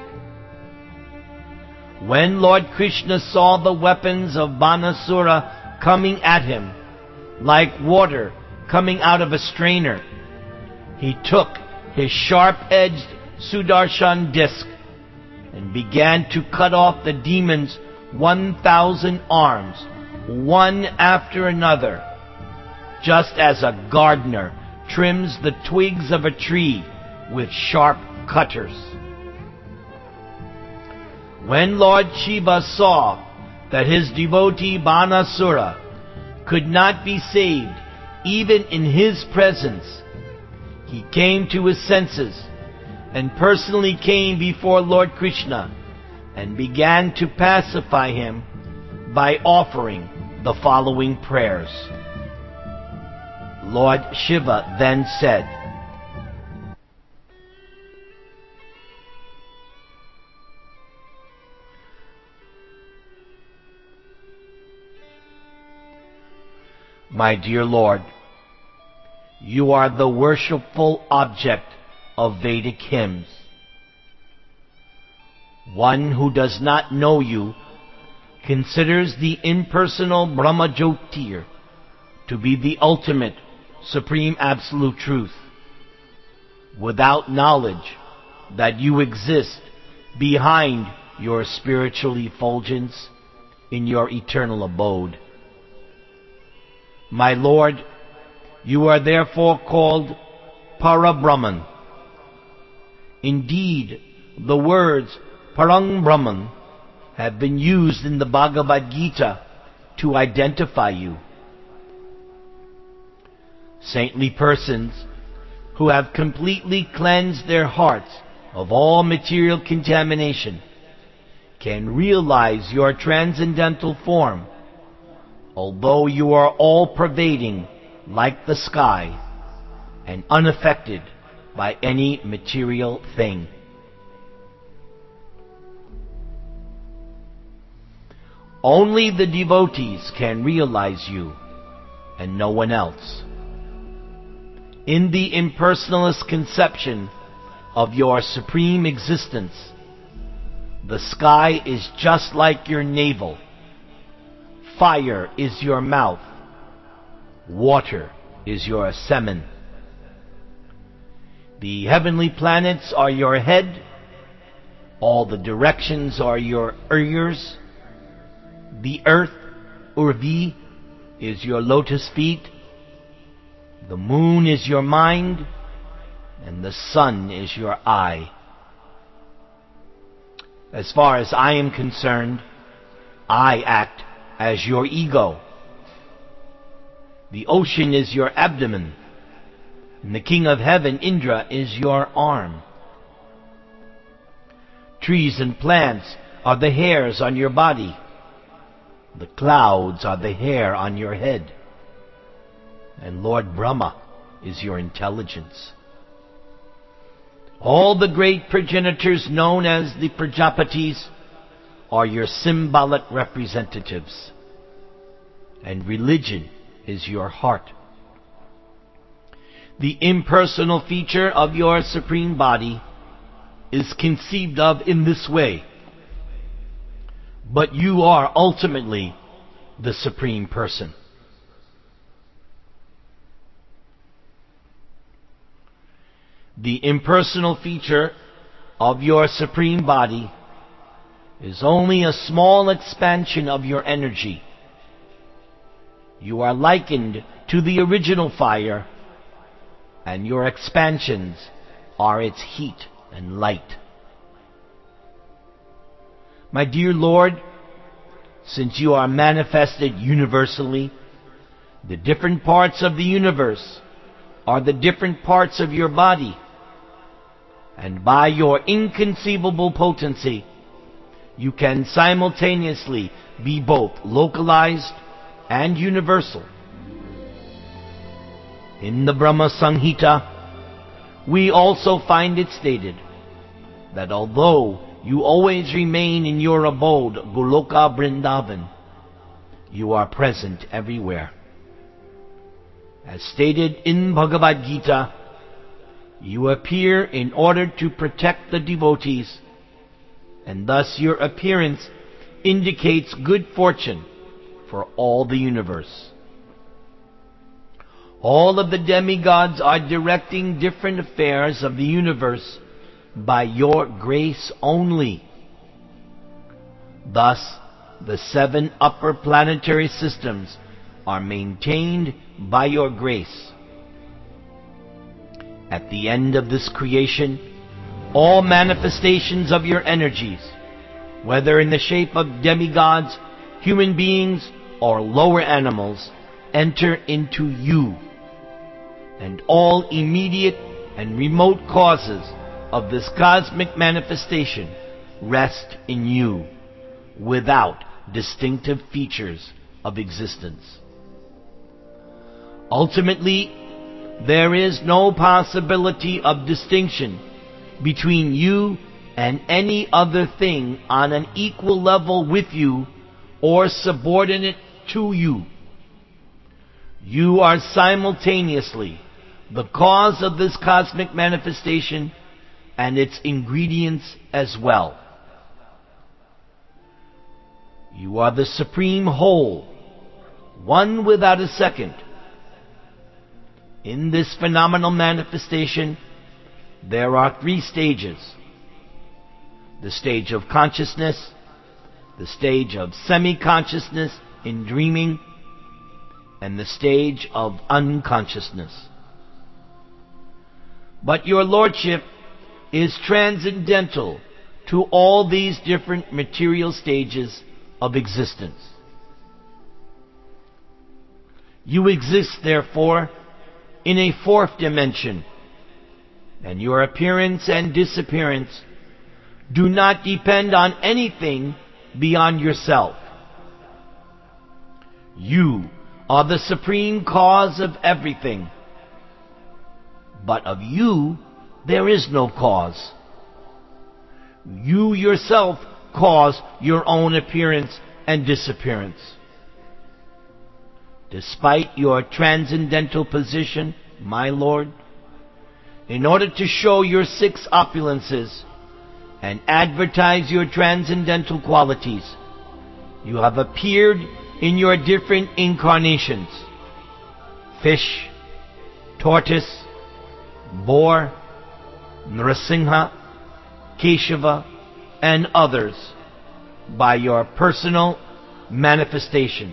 When Lord Krishna saw the weapons of Banasura coming at him like water coming out of a strainer, he took his sharp-edged Sudarshan disc and began to cut off the demon's one thousand arms, one after another, just as a gardener trims the twigs of a tree with sharp cutters. When Lord Shiva saw that his devotee Banasura could not be saved even in his presence, he came to his senses and personally came before Lord Krishna and began to pacify him by offering the following prayers. Lord Shiva then said, My dear Lord, you are the worshipful object of Vedic hymns. One who does not know you considers the impersonal Brahma Jyotir to be the ultimate, supreme absolute truth, without knowledge that you exist behind your spiritual effulgence in your eternal abode. My Lord, you are therefore called Parabrahman. Indeed, the words Parang Brahman have been used in the Bhagavad Gita to identify you. Saintly persons who have completely cleansed their hearts of all material contamination can realize your transcendental form, although you are all-pervading like the sky and unaffected by any material thing. Only the devotees can realize you, and no one else. In the impersonalist conception of your supreme existence, the sky is just like your navel, fire is your mouth, water is your semen. The heavenly planets are your head, all the directions are your ears, the earth, Urvi, is your lotus feet, the moon is your mind, and the sun is your eye. As far as I am concerned, I act as your ego. The ocean is your abdomen, and the king of heaven, Indra, is your arm. Trees and plants are the hairs on your body. The clouds are the hair on your head. And Lord Brahma is your intelligence. All the great progenitors known as the Prajapatis are your symbolic representatives. And religion is your heart. The impersonal feature of your supreme body is conceived of in this way. But you are ultimately the Supreme Person. The impersonal feature of your supreme body is only a small expansion of your energy. You are likened to the original fire, and your expansions are its heat and light. My dear Lord, since you are manifested universally, the different parts of the universe are the different parts of your body, and by your inconceivable potency, you can simultaneously be both localized and universal. In the Brahma Samhita, we also find it stated that although you always remain in your abode, Goloka Vrindavan, you are present everywhere. As stated in Bhagavad Gita, you appear in order to protect the devotees, and thus your appearance indicates good fortune for all the universe. All of the demigods are directing different affairs of the universe by your grace only. Thus, the seven upper planetary systems are maintained by your grace. At the end of this creation, all manifestations of your energies, whether in the shape of demigods, human beings, or lower animals, enter into you, and all immediate and remote causes of this cosmic manifestation rest in you, without distinctive features of existence. Ultimately, there is no possibility of distinction between you and any other thing on an equal level with you or subordinate to you. You are simultaneously the cause of this cosmic manifestation and its ingredients as well. You are the supreme whole, one without a second. In this phenomenal manifestation, there are three stages. The stage of consciousness, the stage of semi-consciousness in dreaming, and the stage of unconsciousness. But your Lordship is transcendental to all these different material stages of existence. You exist, therefore, in a fourth dimension, and your appearance and disappearance do not depend on anything beyond yourself. You are the supreme cause of everything, but of you there is no cause. You yourself cause your own appearance and disappearance. Despite your transcendental position, my Lord, in order to show your six opulences and advertise your transcendental qualities, you have appeared in your different incarnations: fish, tortoise, boar, Nrsimha, Keshava, and others by your personal manifestation.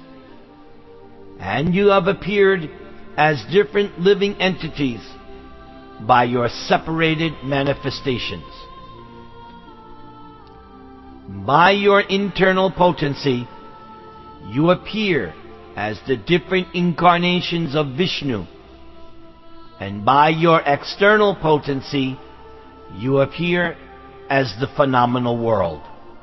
And you have appeared as different living entities by your separated manifestations. By your internal potency, you appear as the different incarnations of Vishnu, and by your external potency, you appear as the phenomenal world.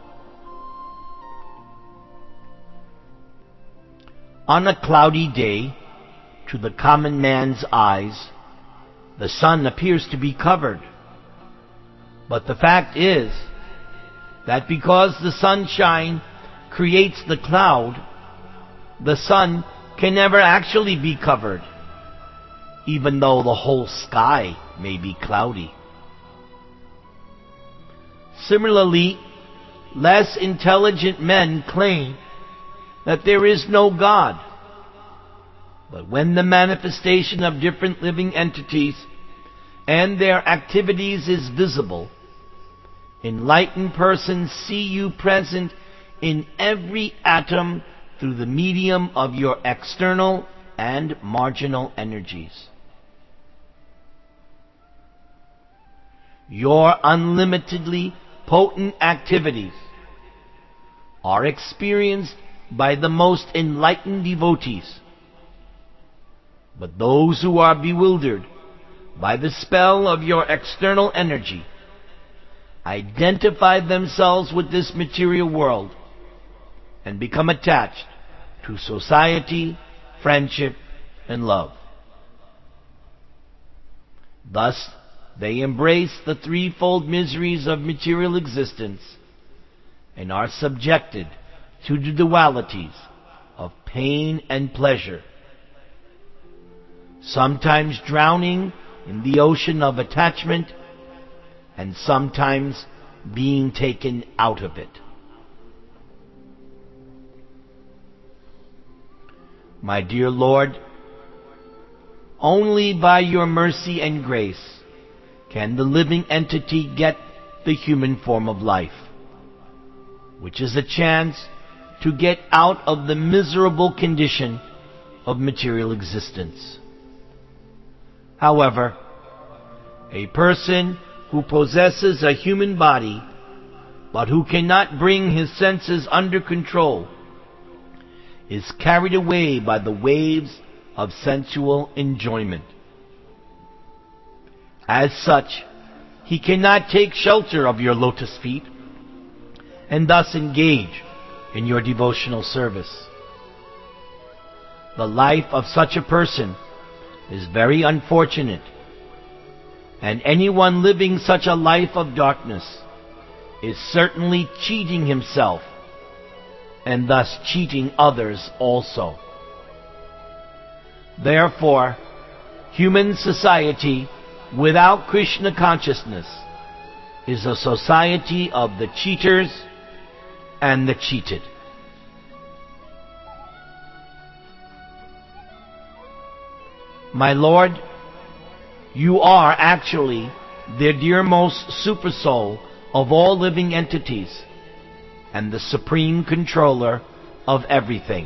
On a cloudy day, to the common man's eyes, the sun appears to be covered. But the fact is that because the sunshine creates the cloud, the sun can never actually be covered, even though the whole sky may be cloudy. Similarly, less intelligent men claim that there is no God. But when the manifestation of different living entities and their activities is visible, enlightened persons see you present in every atom through the medium of your external and marginal energies. Your unlimitedly potent activities are experienced by the most enlightened devotees. But those who are bewildered by the spell of your external energy identify themselves with this material world and become attached to society, friendship, and love. Thus, they embrace the threefold miseries of material existence and are subjected to the dualities of pain and pleasure, sometimes drowning in the ocean of attachment and sometimes being taken out of it. My dear Lord, only by your mercy and grace can the living entity get the human form of life, which is a chance to get out of the miserable condition of material existence. However, a person who possesses a human body, but who cannot bring his senses under control, is carried away by the waves of sensual enjoyment. As such, he cannot take shelter of your lotus feet and thus engage in your devotional service. The life of such a person is very unfortunate, and anyone living such a life of darkness is certainly cheating himself and thus cheating others also. Therefore, human society without Krishna consciousness is a society of the cheaters and the cheated. My Lord, you are actually the dearmost supersoul of all living entities and the supreme controller of everything.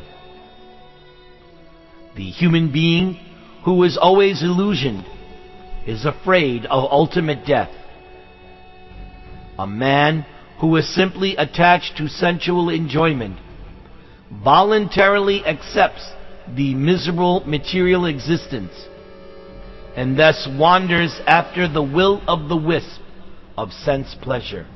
The human being who is always illusioned is afraid of ultimate death. A man who is simply attached to sensual enjoyment voluntarily accepts the miserable material existence and thus wanders after the will of the wisp of sense pleasure.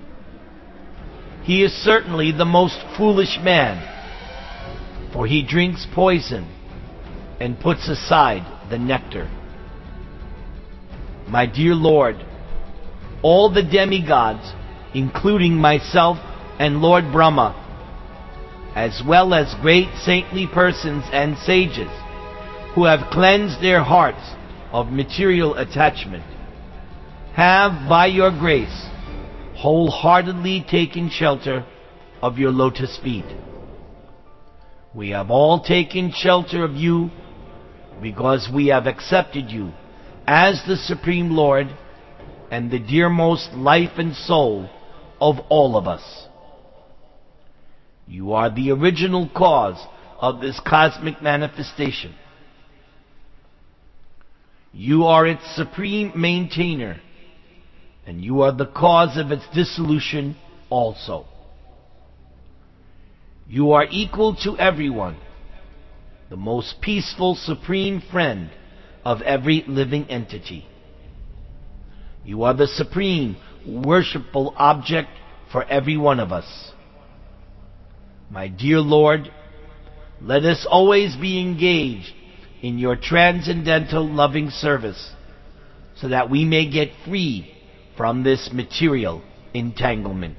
He is certainly the most foolish man, for he drinks poison and puts aside the nectar. My dear Lord, all the demigods, including myself and Lord Brahma, as well as great saintly persons and sages who have cleansed their hearts of material attachment, have, by your grace, wholeheartedly taken shelter of your lotus feet. We have all taken shelter of you because we have accepted you as the Supreme Lord and the dearmost life and soul of all of us. You are the original cause of this cosmic manifestation. You are its supreme maintainer, and you are the cause of its dissolution also. You are equal to everyone, the most peaceful supreme friend of every living entity. You are the supreme worshipful object for every one of us. My dear Lord, let us always be engaged in your transcendental loving service so that we may get free from this material entanglement.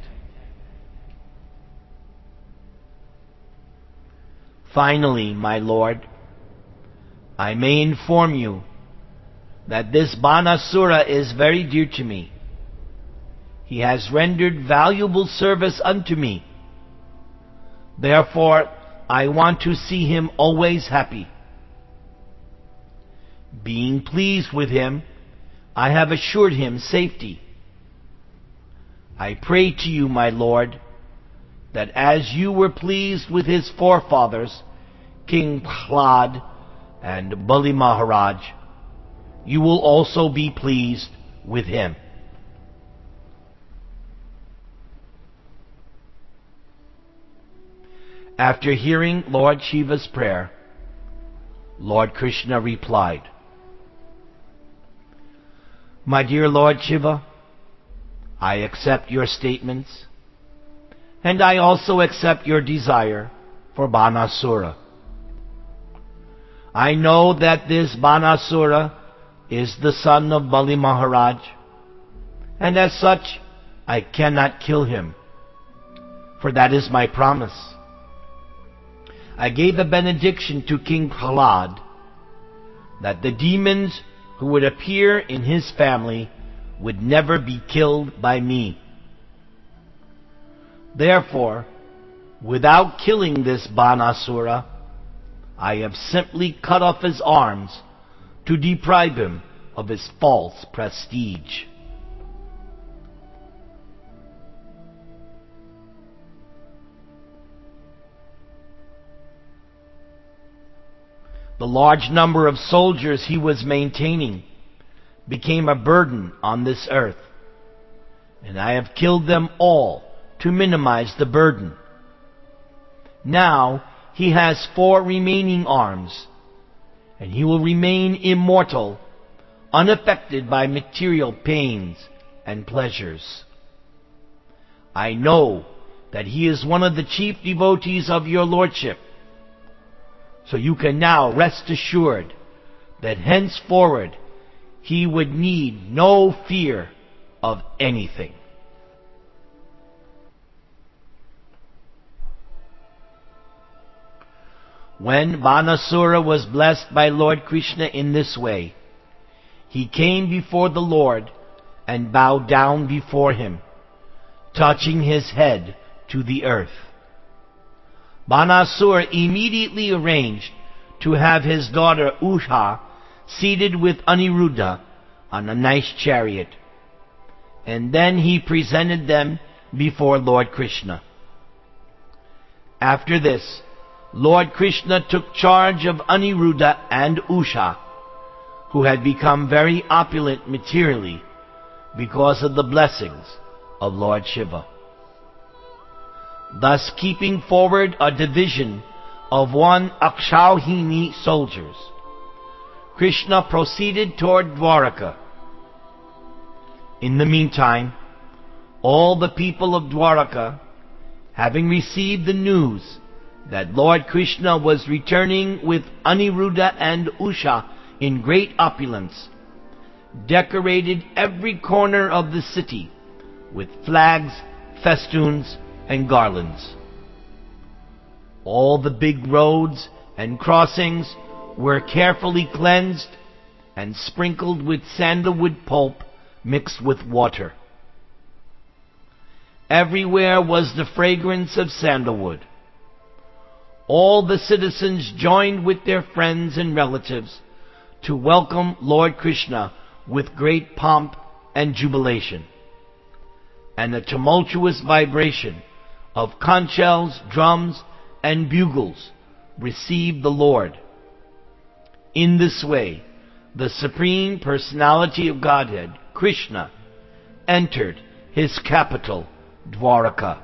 Finally, my Lord, I may inform you that this Banasura is very dear to me. He has rendered valuable service unto me. Therefore, I want to see him always happy. Being pleased with him, I have assured him safety. I pray to you, my Lord, that as you were pleased with his forefathers, King Prahlad and Bali Maharaj, you will also be pleased with him. After hearing Lord Shiva's prayer, Lord Krishna replied, My dear Lord Shiva, I accept your statements, and I also accept your desire for Banasura. I know that this Banasura is the son of Bali Maharaj, and as such, I cannot kill him, for that is my promise. I gave a benediction to King Prahlad that the demons who would appear in his family would never be killed by me. Therefore, without killing this Banasura, I have simply cut off his arms to deprive him of his false prestige. The large number of soldiers he was maintaining became a burden on this earth, and I have killed them all to minimize the burden. Now he has four remaining arms, and he will remain immortal, unaffected by material pains and pleasures. I know that he is one of the chief devotees of your lordship, so you can now rest assured that henceforward he would need no fear of anything. When Banasura was blessed by Lord Krishna in this way, he came before the Lord and bowed down before him, touching his head to the earth. Banasura immediately arranged to have his daughter Usha seated with Aniruddha on a nice chariot, and then he presented them before Lord Krishna. After this, Lord Krishna took charge of Aniruddha and Usha, who had become very opulent materially because of the blessings of Lord Shiva. Thus keeping forward a division of one Akshauhini soldiers, Krishna proceeded toward Dwaraka. In the meantime, all the people of Dwaraka, having received the news that Lord Krishna was returning with Aniruddha and Usha in great opulence, decorated every corner of the city with flags, festoons, and garlands. All the big roads and crossings were carefully cleansed and sprinkled with sandalwood pulp mixed with water. Everywhere was the fragrance of sandalwood. All the citizens joined with their friends and relatives to welcome Lord Krishna with great pomp and jubilation, and a tumultuous vibration of conch shells, drums, and bugles received the Lord. In this way, the Supreme Personality of Godhead, Krishna, entered his capital, Dwaraka.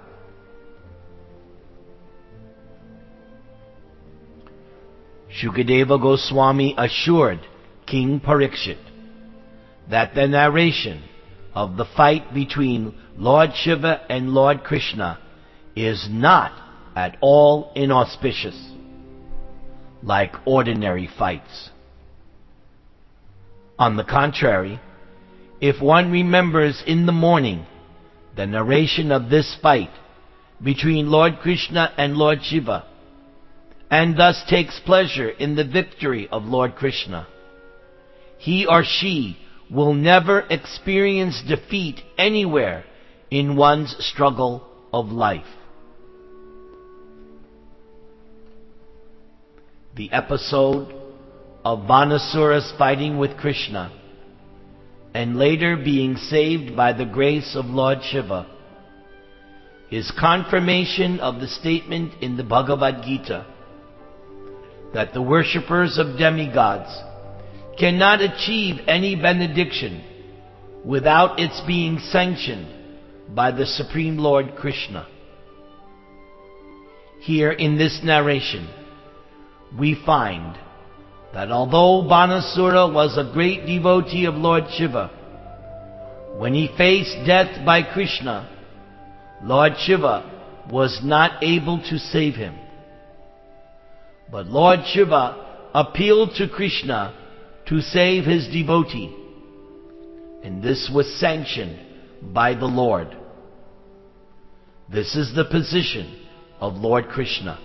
Shukadeva Goswami assured King Parikshit that the narration of the fight between Lord Shiva and Lord Krishna is not at all inauspicious, like ordinary fights. On the contrary, if one remembers in the morning the narration of this fight between Lord Krishna and Lord Shiva, and thus takes pleasure in the victory of Lord Krishna, he or she will never experience defeat anywhere in one's struggle of life. The episode of Banasura's fighting with Krishna and later being saved by the grace of Lord Shiva is confirmation of the statement in the Bhagavad Gita that the worshippers of demigods cannot achieve any benediction without its being sanctioned by the Supreme Lord Krishna. Here in this narration, we find that although Banasura was a great devotee of Lord Shiva, when he faced death by Krishna, Lord Shiva was not able to save him. But Lord Shiva appealed to Krishna to save his devotee, and this was sanctioned by the Lord. This is the position of Lord Krishna.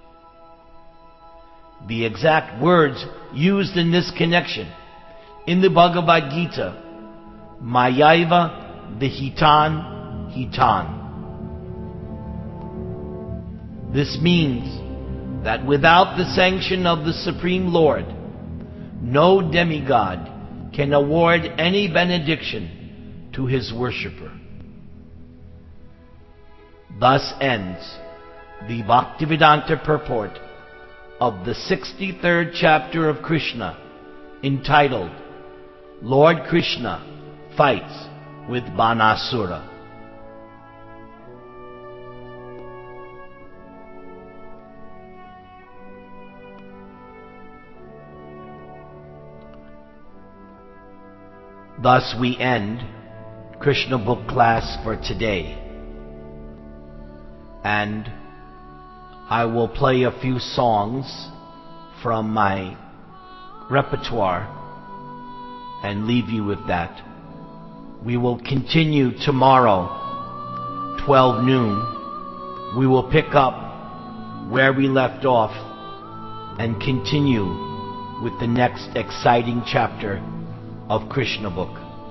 The exact words used in this connection in the Bhagavad Gita, Mayaiva Vihitan Hitan. This means that without the sanction of the Supreme Lord, no demigod can award any benediction to his worshipper. Thus ends the Bhaktivedanta purport of the sixty-third chapter of Krishna, entitled Lord Krishna Fights with Banasura. Thus we end Krishna book class for today, and I will play a few songs from my repertoire and leave you with that. We will continue tomorrow, twelve noon. We will pick up where we left off and continue with the next exciting chapter of Krishna book.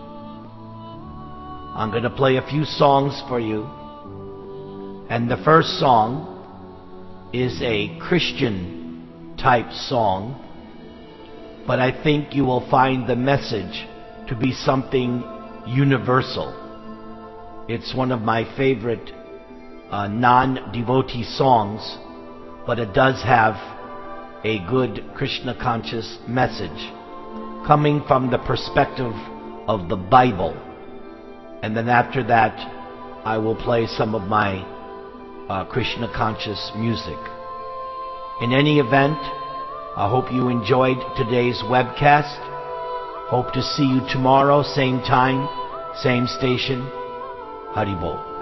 I'm going to play a few songs for you, and the first song is a Christian type song, but I think you will find the message to be something universal. It's one of my favorite uh, non-devotee songs, but it does have a good Krishna conscious message coming from the perspective of the Bible. And then after that, I will play some of my Uh, Krishna conscious music. In any event, I hope you enjoyed today's webcast. Hope to see you tomorrow, same time, same station. Hari Bol.